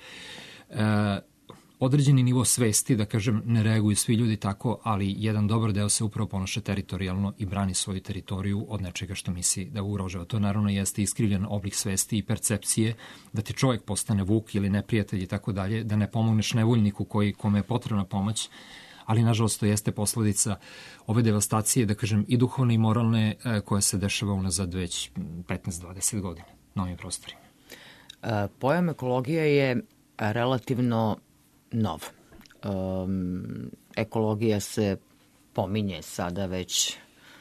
E, određeni nivo svesti, da kažem, ne reaguju svi ljudi tako, ali jedan dobar deo se upravo ponaša teritorijalno i brani svoju teritoriju od nečega što misli da ugrožava. To naravno jeste iskrivljen oblik svesti i percepcije, da ti čovjek postane vuk ili neprijatelj i tako dalje, da ne pomogneš nevoljniku koji, kome je potrebna pomoć, ali nažalost to jeste posledica ove devastacije, da kažem, i duhovne i moralne, koja se dešava unazad već petnaest do dvadeset godina na ovim prostorima. Pojam ekologija je relativno nov. Um, ekologija se pominje sada već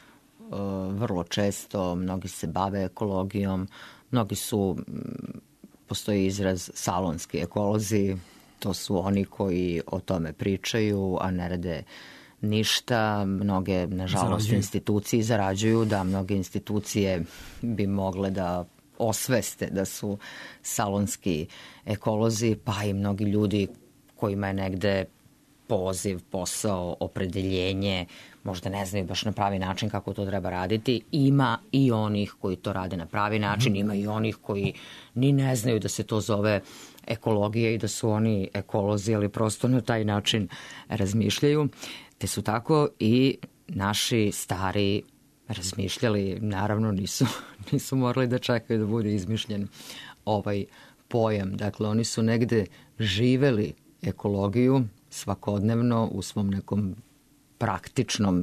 uh, vrlo često, mnogi se bave ekologijom, mnogi su, postoji izraz salonski ekolozi, to su oni koji o tome pričaju, a ne rade ništa. Mnoge, nažalost, zarađuju. institucije zarađuju, da mnoge institucije bi mogle da osveste da su salonski ekolozi, pa i mnogi ljudi kojima je negde poziv, posao, opredeljenje, možda ne znaju baš na pravi način kako to treba raditi. Ima i onih koji to rade na pravi način, ima i onih koji ni ne znaju da se to zove ekologija i da su oni ekolozi, ali prosto na taj način razmišljaju. Te su tako i naši stari razmišljali, naravno nisu, nisu morali da čekaju da bude izmišljen ovaj pojam. Dakle, oni su negde živeli ekologiju svakodnevno u svom nekom praktičnom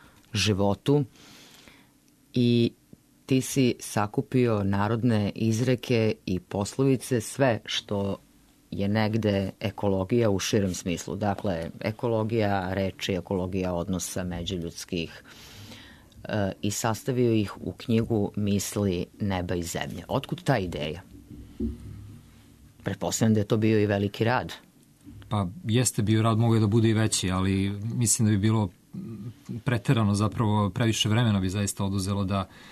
životu i ti si sakupio narodne izreke i poslovice, sve što je negde ekologija u širem smislu. Dakle, ekologija reči, ekologija odnosa međuljudskih e, i sastavio ih u knjigu Misli neba i zemlje. Otkud ta ideja? Pretpostavljam da je to bio i veliki rad. Pa jeste bio rad, mogo je da bude i veći, ali mislim da bi bilo preterano, zapravo previše vremena bi zaista oduzelo da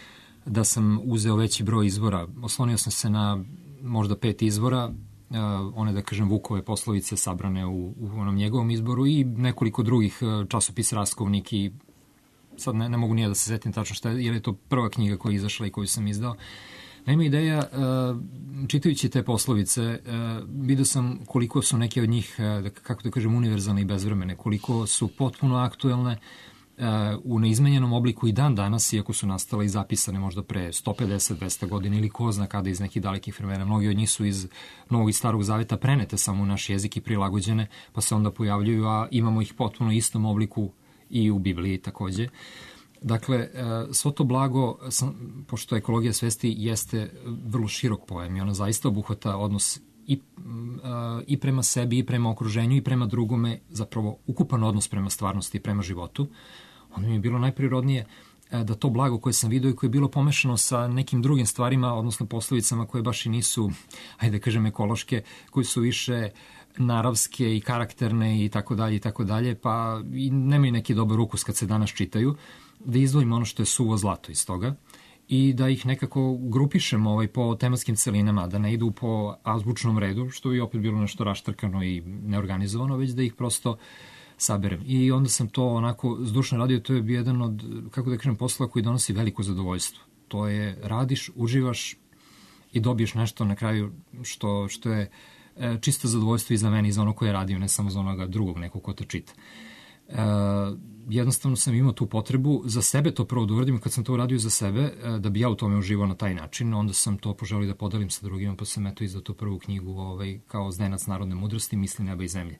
da sam uzeo veći broj izvora. Oslonio sam se na možda pet izvora, uh, one, da kažem, Vukove poslovice sabrane u, u onom njegovom izboru i nekoliko drugih, uh, časopis Raskovnik i sad ne, ne mogu nije da se setim tačno šta je, jer je to prva knjiga koja je izašla i koju sam izdao. Naime, ideja, uh, čitajući te poslovice, uh, vidio sam koliko su neke od njih, uh, kako da kažem, univerzalne i bezvremene, koliko su potpuno aktuelne, u neizmenjenom obliku i dan danas, iako su nastale i zapisane možda pre sto pedeset do dvesta godina ili ko zna kada iz nekih dalekih vremena. Mnogi od njih su iz Novog i Starog Zaveta prenete samo u naš jezik i prilagođene, pa se onda pojavljuju, a imamo ih potpuno istom obliku i u Bibliji takođe. Dakle, svo to blago, pošto ekologija svesti jeste vrlo širok pojam i ona zaista obuhvata odnos i, i prema sebi, i prema okruženju, i prema drugome, zapravo ukupan odnos prema stvarnosti i prema životu, onda mi je bilo najprirodnije da to blago koje sam vidio i koje je bilo pomešano sa nekim drugim stvarima, odnosno poslovicama koje baš i nisu, ajde da kažem, ekološke, koje su više naravske i karakterne i tako dalje i tako dalje, pa i nemaju neki dobar ukus kad se danas čitaju, da izdvojim ono što je suvo zlato iz toga i da ih nekako grupišemo ovaj, po tematskim celinama, da ne idu po azbučnom redu, što bi opet bilo nešto raštrkano i neorganizovano, već da ih prosto saberem. I onda sam to onako zdušno radio, to je bio jedan od, kako da kažem, posla koji donosi veliko zadovoljstvo. To je, radiš, uživaš i dobiješ nešto na kraju što, što je e, čisto zadovoljstvo i za mene i za ono koje je radio, ne samo za onoga drugog nekog ko te čita. E, jednostavno sam imao tu potrebu za sebe to prvo da uradim, kad sam to uradio za sebe, e, da bi ja u tome uživao na taj način, onda sam to poželio da podelim sa drugima, pa sam eto izdao tu prvu knjigu ovaj, kao Zdenac narodne mudrosti, Misli neba i zemlje.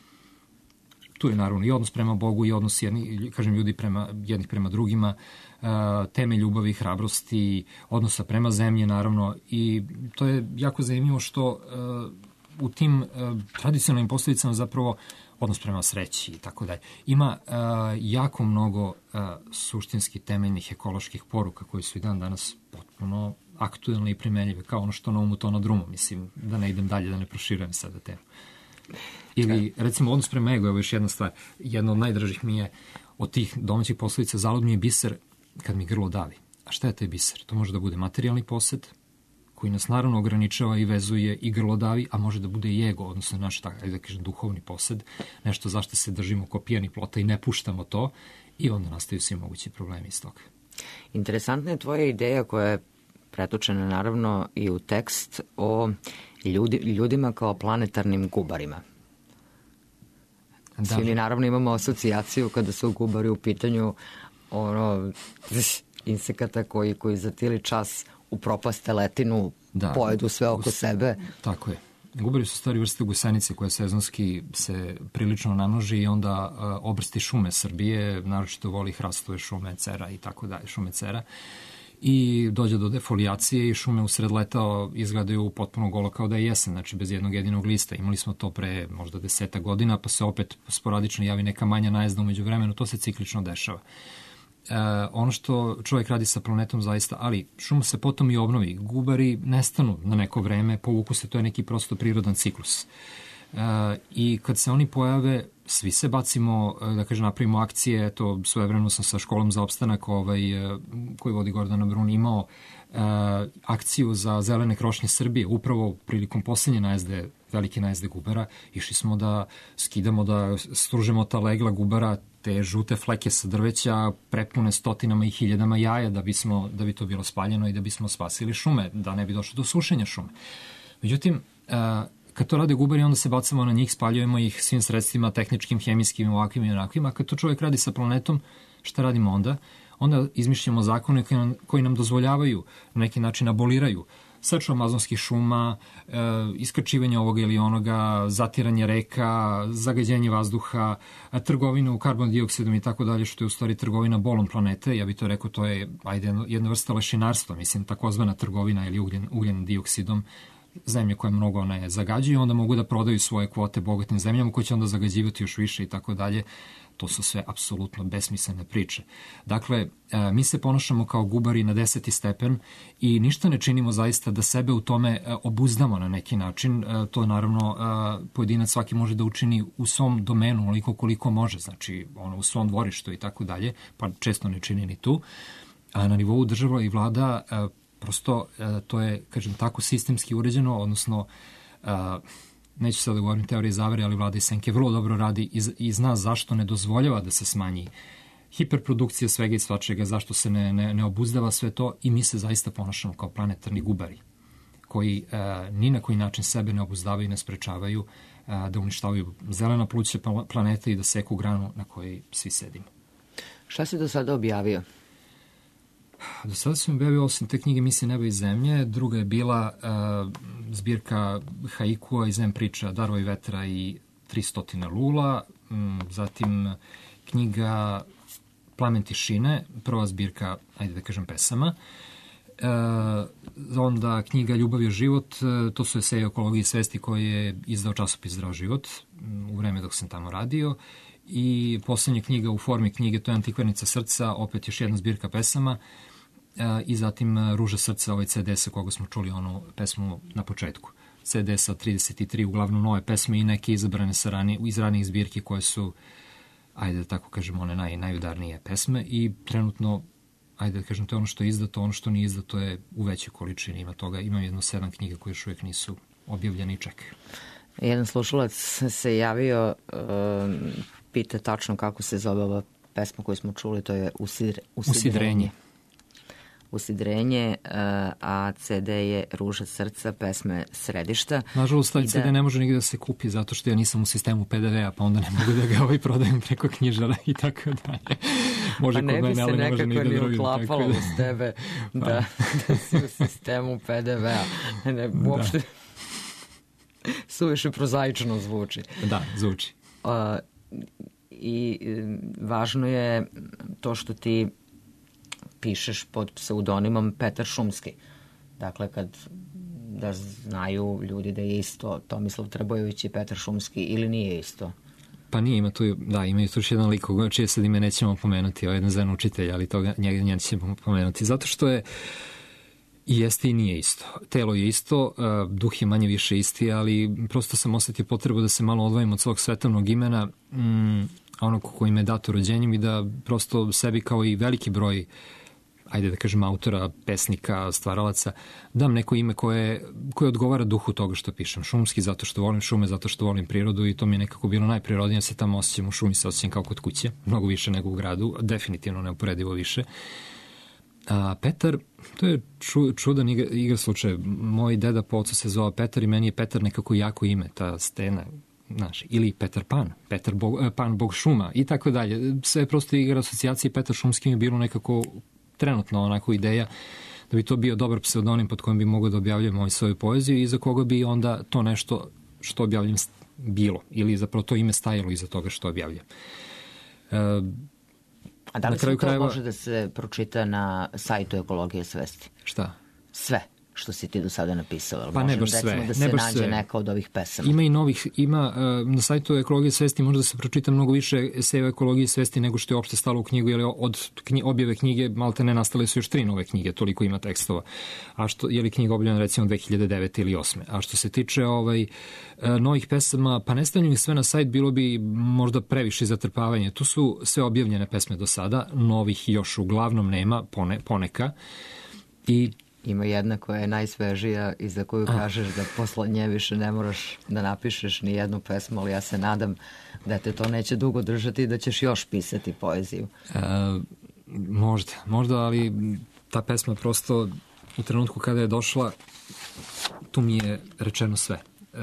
Tu je naravno i odnos prema Bogu i odnos jedni, kažem, ljudi prema, jednih prema drugima, uh, teme ljubavi, hrabrosti, odnosa prema zemlji naravno, i to je jako zanimljivo što uh, u tim uh, tradicionalnim poslovicama zapravo odnos prema sreći i tako dalje. Ima uh, jako mnogo uh, suštinski temeljnih ekoloških poruka koji su i dan danas potpuno aktuelne i primenljive, kao ono što na umu to na drumu, mislim, da ne idem dalje, da ne proširujem sada temu. Ili, recimo, odnos prema ego, evo još jedna stvar. Jedna od najdražih mi je od tih domaćih poslovica, zalud mi je biser kad mi grlo davi. A šta je taj biser? To može da bude materijalni posed, koji nas naravno ograničava i vezuje i grlo davi, a može da bude i ego, odnosno naš, tako da kažem, duhovni posed, nešto zašto se držimo ko pijani plota i ne puštamo to, i onda nastaju svi mogući problemi iz toga. Interesantna je tvoja ideja koja je pretočena naravno i u tekst o ljudi, ljudima kao planetarnim gubarima. Da. Svi mi naravno imamo asocijaciju kada su gubari u pitanju ono, insekata koji, koji za tili čas upropaste letinu, da, pojedu sve oko us, sebe. Tako je. Gubari su stvari vrste gusenice koja sezonski se prilično namnoži i onda uh, obrsti šume Srbije, naročito voli hrastove šume, cera i tako dalje, šume cera. I dođe do defolijacije i šume usred leta izgledaju potpuno golo kao da je jesen, znači bez jednog jedinog lista. Imali smo to pre možda deseta godina, pa se opet sporadično javi neka manja najezda umeđu vremenu, to se ciklično dešava. E, ono što čovjek radi sa planetom zaista, ali šuma se potom i obnovi. Gubari nestanu na neko vreme, povuku se, to je neki prosto prirodan ciklus. E, I kad se oni pojave, svi se bacimo, da kažem, napravimo akcije. To svojevremeno sam sa školom za opstanak ovaj, koji vodi Gordana Brun imao uh, akciju za zelene krošnje Srbije, upravo prilikom posljednje najezde, velike najezde gubara. Išli smo da skidamo, da stružemo ta legla gubara, te žute fleke sa drveća prepune stotinama i hiljadama jaja da, bismo, da bi to bilo spaljeno i da bismo spasili šume, da ne bi došlo do sušenja šume. Međutim, uh, kad to rade gubari, onda se bacamo na njih, spaljujemo ih svim sredstvima, tehničkim, hemijskim, ovakvim i onakvim, a kad to čovjek radi sa planetom, šta radimo onda? Onda izmišljamo zakone koji nam, koji nam dozvoljavaju, na neki način aboliraju seču amazonskih šuma, e, iskrčivanje ovoga ili onoga, zatiranje reka, zagađenje vazduha, trgovinu karbon dioksidom i tako dalje, što je u stvari trgovina bolom planete. Ja bih to rekao, to je ajde, jedna vrsta lešinarstva, mislim, takozvana trgovina ili ugljen, ugljen dioksidom, zemlje koje mnogo ne zagađuju, onda mogu da prodaju svoje kvote bogatim zemljama koje će onda zagađivati još više i tako dalje. To su sve apsolutno besmislene priče. Dakle, mi se ponašamo kao gubari na deseti stepen i ništa ne činimo zaista da sebe u tome obuzdamo na neki način. To naravno pojedinac svaki može da učini u svom domenu onoliko koliko može, znači ono, u svom dvorištu i tako dalje, pa često ne čini ni tu. a na nivou država i vlada prosto to je, kažem, tako sistemski uređeno, odnosno neću sad da govorim teorije zavere, ali vlada i senke vrlo dobro radi i, i zna zašto ne dozvoljava da se smanji hiperprodukcija svega i svačega, zašto se ne, ne, ne obuzdava sve to i mi se zaista ponašamo kao planetarni gubari koji e, ni na koji način sebe ne obuzdavaju i ne sprečavaju e, da uništavaju zelena pluća planete i da seku granu na kojoj svi sedimo. Šta si do sada objavio? Do sada sam objavio osim te knjige Misije neba i zemlje. Druga je bila uh, zbirka haikua i zem priča Darova i vetra i tristotine lula. Um, zatim knjiga Plamen tišine, prva zbirka, ajde da kažem, pesama. Uh, onda knjiga Ljubav je život, uh, to su eseje o ekologiji i svesti koje je izdao časopis Zdrav život um, u vreme dok sam tamo radio. I poslednja knjiga u formi knjige, to je Antikvarnica srca, opet još jedna zbirka pesama, i zatim Ruža srca, ovaj ce de sa koga smo čuli onu pesmu na početku. ce de sa trideset tri, uglavnom nove pesme i neke izabrane sa rani, iz ranih zbirki koje su, ajde da tako kažemo, one naj, najudarnije pesme i trenutno, ajde da kažem, to je ono što je izdato, ono što nije izdato je u većoj količini, ima toga, imam jedno sedam knjiga koje još uvijek nisu objavljene i čekaju. Jedan slušalac se javio, um, pita tačno kako se zove ova pesma koju smo čuli, to je Usidre, Usidrenje. Usidrenje. Usidrenje, a ce de je Ruža srca, pesme Središta. Nažalost, taj da... ce de ne može nigde da se kupi zato što ja nisam u sistemu pe de ve a, pa onda ne mogu da ga ovaj prodajem preko knjižara i tako dalje. Može pa ne bi se ali ne nekako ni uklapalo uz tebe da, da, da si u sistemu pe de ve a. Ne, uopšte da. Suviše prozaično zvuči. Da, zvuči. Uh, I važno je to što ti pišeš pod pseudonimom Petar Šumski. Dakle, kad da znaju ljudi da je isto Tomislav Trbojević i Petar Šumski ili nije isto? Pa nije, ima tu, da, ima tu još jedan lik čije sad ime nećemo pomenuti, ovaj jedan zven učitelj, ali toga njega njega ćemo pomenuti. Zato što je i jeste i nije isto. Telo je isto, duh je manje više isti, ali prosto sam osetio potrebu da se malo odvojim od svog svetovnog imena, mm, onog koji me je dato rođenjem i da prosto sebi kao i veliki broj, ajde da kažem, autora, pesnika, stvaralaca, dam neko ime koje, koje odgovara duhu toga što pišem. Šumski zato što volim šume, zato što volim prirodu i to mi je nekako bilo najprirodnije, se tamo osjećam u šumi, se osjećam kao kod kuće, mnogo više nego u gradu, definitivno neuporedivo više. A Petar, to je ču, čudan igra, igra slučaj. Moj deda po ocu se zvao Petar i meni je Petar nekako jako ime, ta stena, znaš, ili Petar Pan, Petar Bog, Pan Bog šuma i tako dalje. Sve prosto igra asocijacije, Petar Šumski mi je bilo nekako trenutno onako ideja da bi to bio dobar pseudonim pod kojim bi mogao da objavljam ovaj svoju poeziju i za koga bi onda to nešto što objavljam bilo ili zapravo to ime stajalo iza toga što objavljam. E, A da li sve to krajeva... može da se pročita na sajtu Ekologije svesti? Šta? Sve što si ti do sada napisao. Pa ne baš sve. Da se ne baš nađe sve. Neka od ovih pesama. Ima i novih, ima na sajtu Ekologije svesti može da se pročita mnogo više eseja o ekologiji svesti nego što je uopšte stalo u knjigu, jer od knji, objave knjige malte ne nastale su još tri nove knjige, toliko ima tekstova. A što je li knjiga objavljena recimo dve hiljade devete ili osme. A što se tiče ovaj novih pesama, pa ne stavljam ih sve na sajt, bilo bi možda previše zatrpavanje. Tu su sve objavljene pesme do sada, novih još uglavnom nema, pone, poneka. I ima jedna koja je najsvežija i za koju kažeš da posle nje više ne moraš da napišeš ni jednu pesmu, ali ja se nadam da te to neće dugo držati i da ćeš još pisati poeziju. E, možda, možda, ali ta pesma prosto u trenutku kada je došla, tu mi je rečeno sve. E,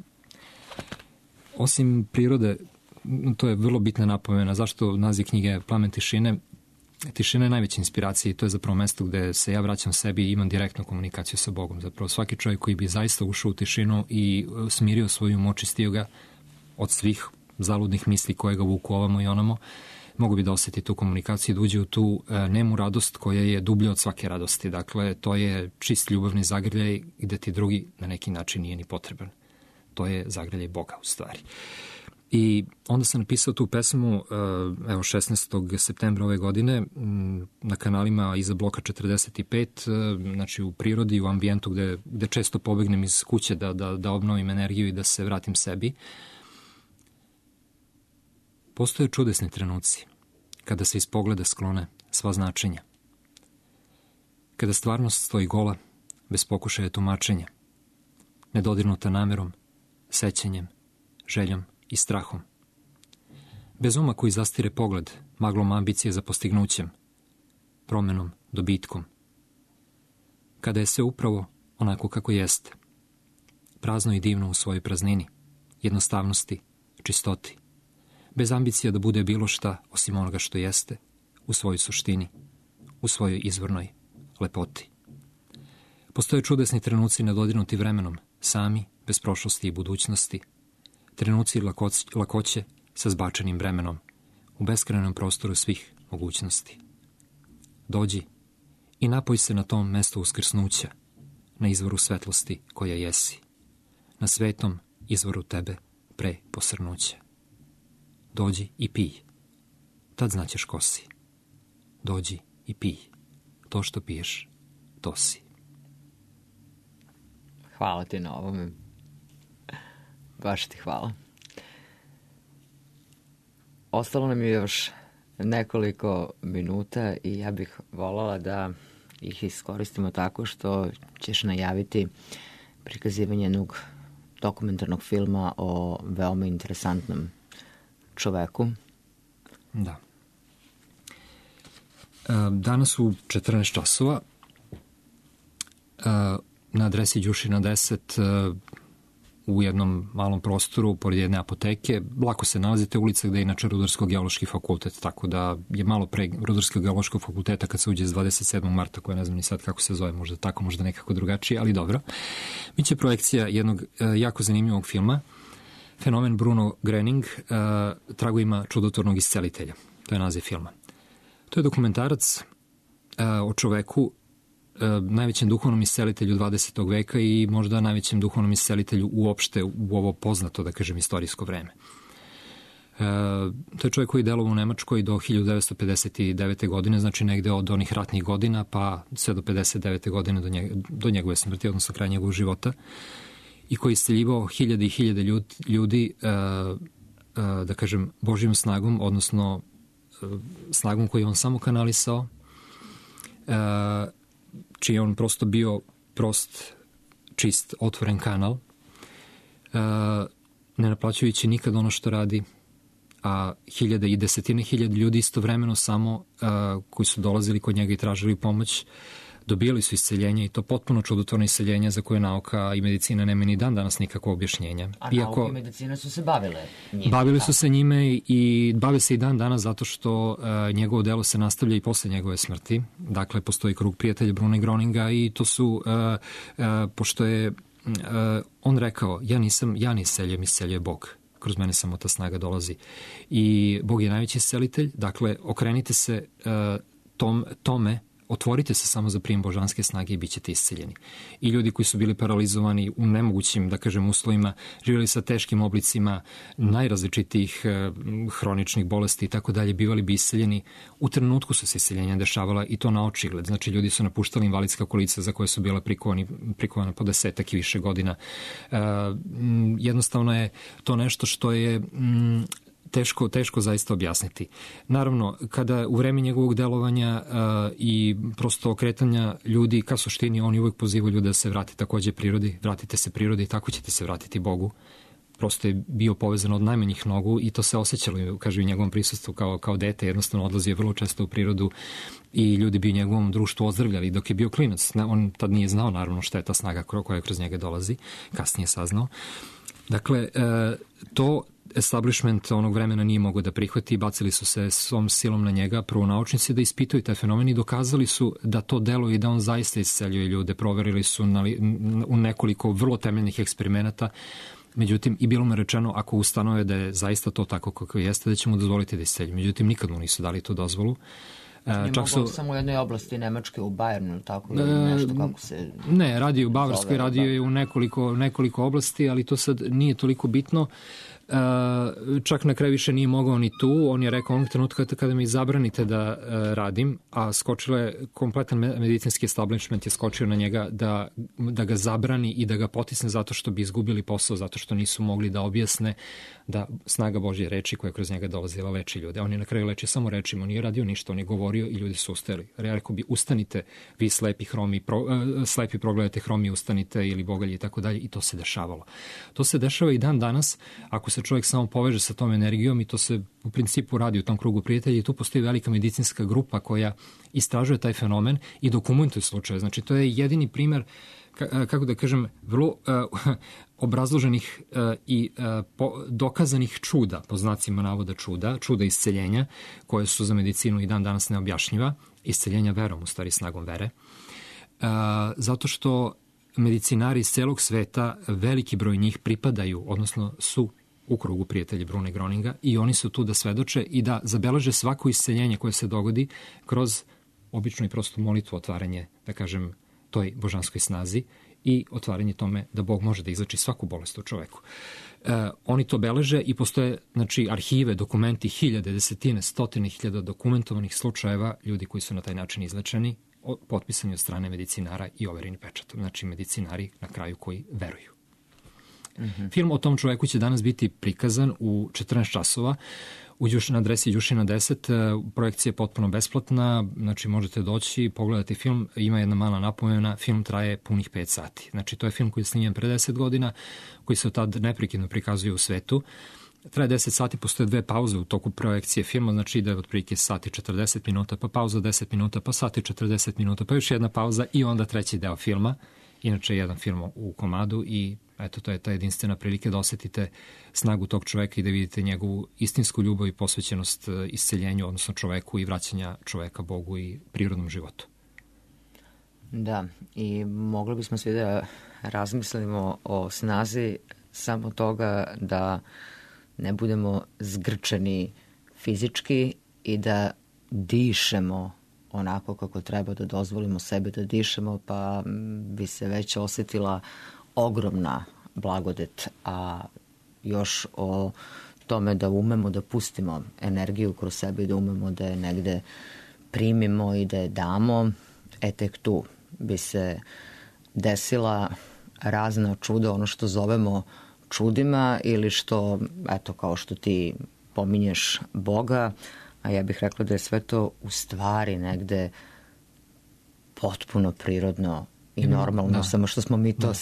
osim prirode, to je vrlo bitna napomena, zašto naziv knjige Plamen tišine. Tišina je najveća inspiracija i to je zapravo mesto gde se ja vraćam sebi i imam direktnu komunikaciju sa Bogom. Zapravo svaki čovjek koji bi zaista ušao u tišinu i smirio svoju moć i stio ga od svih zaludnih misli koje ga vuku ovamo i onamo, mogu bi da osjeti tu komunikaciju i da uđe u tu nemu radost koja je dublja od svake radosti. Dakle, to je čist ljubavni zagrljaj gde ti drugi na neki način nije ni potreban. To je zagrljaj Boga u stvari. I onda sam napisao tu pesmu evo šesnaestog septembra ove godine na kanalima iza bloka četrdeset pet, znači u prirodi, u ambijentu gde, gde često pobegnem iz kuće da, da, da obnovim energiju i da se vratim sebi. Postoje čudesni trenuci kada se iz pogleda sklone sva značenja. Kada stvarnost stoji gola, bez pokušaja tumačenja, nedodirnuta namerom, sećanjem, željom i strahom. Bez uma koji zastire pogled, maglom ambicije za postignućem, promenom, dobitkom. Kada je sve upravo onako kako jeste, prazno i divno u svojoj praznini, jednostavnosti, čistoti, bez ambicija da bude bilo šta osim onoga što jeste, u svojoj suštini, u svojoj izvornoj lepoti. Postoje čudesni trenuci nedodirnuti vremenom, sami, bez prošlosti i budućnosti, trenuci lakoće, lakoće sa zbačenim bremenom, u beskrajnom prostoru svih mogućnosti. Dođi i napoj se na tom mestu uskrsnuća, na izvoru svetlosti koja jesi, na svetom izvoru tebe pre posrnuća. Dođi i pij, tad znaćeš ko si. Dođi i pij, to što piješ, to si. Hvala ti na ovome. Baš ti hvala. Ostalo nam je još nekoliko minuta i ja bih voljela da ih iskoristimo tako što ćeš najaviti prikazivanje jednog dokumentarnog filma o veoma interesantnom čoveku. Da. Danas u četrnaest časova na adresi Đušina deset u jednom malom prostoru pored jedne apoteke. Lako se nalazite u ulici gde je inače Rudarsko-geološki fakultet, tako da je malo pre Rudarsko-geološkog fakulteta kad se uđe s dvadeset sedmog marta, koja ne znam ni sad kako se zove, možda tako, možda nekako drugačije, ali dobro. Biće projekcija jednog jako zanimljivog filma, Fenomen Bruno Gröning, Tragovima čudotvornog iscelitelja. To je naziv filma. To je dokumentarac o čoveku, najvećem duhovnom iscelitelju dvadesetog veka i možda najvećem duhovnom iscelitelju uopšte u ovo poznato, da kažem, istorijsko vreme. E, to je čovjek koji je delovao u Nemačkoj do hiljadu devetsto pedeset devete. godine, znači negde od onih ratnih godina pa sve do pedeset devete. godine do, njega, do njegove smrti, odnosno kraja njegovog života, i koji je isceljivao hiljade i hiljade ljudi, ljudi e, e, da kažem, Božjom snagom, odnosno e, snagom koju on samo kanalisao, e, čiji je on prosto bio prost, čist, otvoren kanal, ne naplaćujući nikad ono što radi, a hiljade i desetine hiljade ljudi istovremeno samo koji su dolazili kod njega i tražili pomoć, dobijali su isceljenje i to potpuno čudotvorno isceljenje za koje nauka i medicina nema ni dan danas nikakvo objašnjenje. A Iako, nauka i medicina su se bavile njime. Bavili su se njime i bave se i dan danas zato što uh, njegovo delo se nastavlja i posle njegove smrti. Dakle, postoji krug prijatelja Bruna Gröninga i to su, uh, uh, pošto je uh, on rekao, ja nisam, ja ne isceljujem, isceljuje Bog. Kroz mene samo ta snaga dolazi. I Bog je najveći iscelitelj, dakle, okrenite se uh, tom, tome, otvorite se samo za prijem božanske snage i bit ćete isceljeni. I ljudi koji su bili paralizovani u nemogućim, da kažem, uslovima, živjeli sa teškim oblicima najrazličitijih eh, hroničnih bolesti i tako dalje, bivali bi isceljeni. U trenutku su se isceljenja dešavala i to na očigled. Znači, ljudi su napuštali invalidska kolica za koje su bila prikovani, prikovana po desetak i više godina. Eh, jednostavno je to nešto što je... Mm, Teško, teško zaista objasniti. Naravno, kada u vreme njegovog delovanja uh, i prosto okretanja ljudi ka suštini, on je uvijek pozivao ljude da se vrati takođe prirodi, vratite se prirodi i tako ćete se vratiti Bogu. Prosto je bio povezan od najmanjih nogu i to se osjećalo, kaže, u njegovom prisustvu kao, kao dete, jednostavno odlazio vrlo često u prirodu i ljudi bi u njegovom društvu ozdravljali dok je bio klinac. On tad nije znao, naravno, šta je ta snaga koja kroz njega dolazi, kasnije saznao. Dakle, uh, to establishment onog vremena nije mogao da prihvati i bacili su se svom silom na njega, prvo naučnici da ispituju taj fenomen i dokazali su da to deluje i da on zaista isceljuje ljude. Proverili su na, u nekoliko vrlo temeljnih eksperimenata, međutim i bilo mu rečeno ako ustanove da je zaista to tako kako jeste, da će mu dozvoliti da isceljuje. Međutim, nikad mu nisu dali tu dozvolu. Nije čak su samo u jednoj oblasti Nemačke, u Bayernu, tako ili nešto kako se... Ne, radio u Bavarskoj, radio je u nekoliko, nekoliko oblasti, ali to sad nije toliko bitno. čak na kraju više nije mogao ni tu. On je rekao onog trenutka kada mi zabranite da radim, a skočilo je kompletan medicinski establishment je skočio na njega da, da ga zabrani i da ga potisne zato što bi izgubili posao, zato što nisu mogli da objasne da snaga Božje reči koja je kroz njega dolazila leči ljude. On je na kraju lečio samo rečima, on nije radio ništa, on je govorio i ljudi su ustali. Rekao bi ustanite, vi slepi hromi, pro, slepi progledajte hromi, ustanite ili bogalji i tako dalje i to se dešavalo. To se dešava i dan danas ako se čovjek samo poveže sa tom energijom i to se u principu radi u tom krugu prijatelja i tu postoji velika medicinska grupa koja istražuje taj fenomen i dokumentuje slučaje. Znači to je jedini primer, kako da kažem, vrlo uh, obrazloženih uh, i uh, po, dokazanih čuda, po znacima navoda čuda, čuda isceljenja, koje su za medicinu i dan danas neobjašnjiva, isceljenja verom, u stvari snagom vere, uh, zato što medicinari iz celog sveta, veliki broj njih pripadaju, odnosno su u krugu prijatelja Brune Groninga i oni su tu da svedoče i da zabeleže svako isceljenje koje se dogodi kroz običnu i prostu molitvu, otvaranje, da kažem, toj božanskoj snazi i otvaranje tome da Bog može da izleči svaku bolest u čoveku. E, oni to beleže i postoje, znači, arhive, dokumenti, hiljade, desetine, stotine hiljada dokumentovanih slučajeva ljudi koji su na taj način izlečeni, potpisani od strane medicinara i overeni pečatom. Znači, medicinari na kraju koji veruju. Mm-hmm. Film o tom čoveku će danas biti prikazan u četrnaest časova u Đuš, na adresi Đušina deset. Projekcija je potpuno besplatna, znači možete doći, pogledati film. Ima jedna mala napomena, film traje punih pet sati. Znači to je film koji je snimljen pre deset godina, koji se od tad neprekidno prikazuje u svetu. Traje deset sati, postoje dve pauze u toku projekcije filma, znači ide otprilike sati četrdeset minuta, pa pauza deset minuta, pa sati četrdeset minuta, pa još jedna pauza i onda treći deo filma. Inače jedan film u komadu i eto, to je ta jedinstvena prilika da osetite snagu tog čoveka i da vidite njegovu istinsku ljubav i posvećenost isceljenju, odnosno čoveku i vraćanja čoveka Bogu i prirodnom životu. Da, i mogli bismo svi da razmislimo o snazi samo toga da ne budemo zgrčeni fizički i da dišemo onako kako treba, da dozvolimo sebi da dišemo, pa bi se već osetila ogromna blagodet, a još o tome da umemo da pustimo energiju kroz sebe i da umemo da je negde primimo i da je damo, e tek tu bi se desila razna čuda, ono što zovemo čudima ili što, eto, kao što ti pominješ Boga, a ja bih rekla da je sve to u stvari negde potpuno prirodno i normalno, da. Samo što smo mi to da.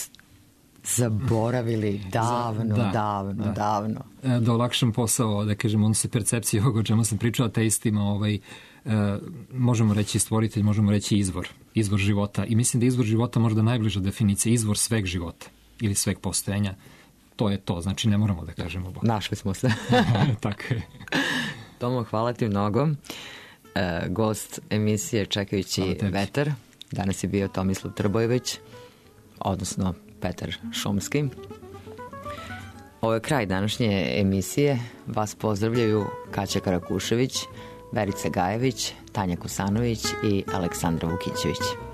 zaboravili davno, da, davno, da. davno. Da olakšam posao, da kažem, ono se percepcije ovoga o čemu sam pričao, ateistima, ovaj, e, možemo reći stvoritelj, možemo reći izvor, izvor života. I mislim da izvor života možda najbliža definicija, izvor sveg života ili sveg postojanja. To je to, znači ne moramo da kažemo Bog. Našli smo se. Tako je. Tomo, hvala ti mnogo. E, gost emisije Čekajući vetar. Danas je bio Tomislav Trbojević, odnosno Petar Šumski. Ovo je kraj današnje emisije. Vas pozdravljaju Kaća Karakušević, Verica Gajević, Tanja Kosanović i Aleksandra Vukićević.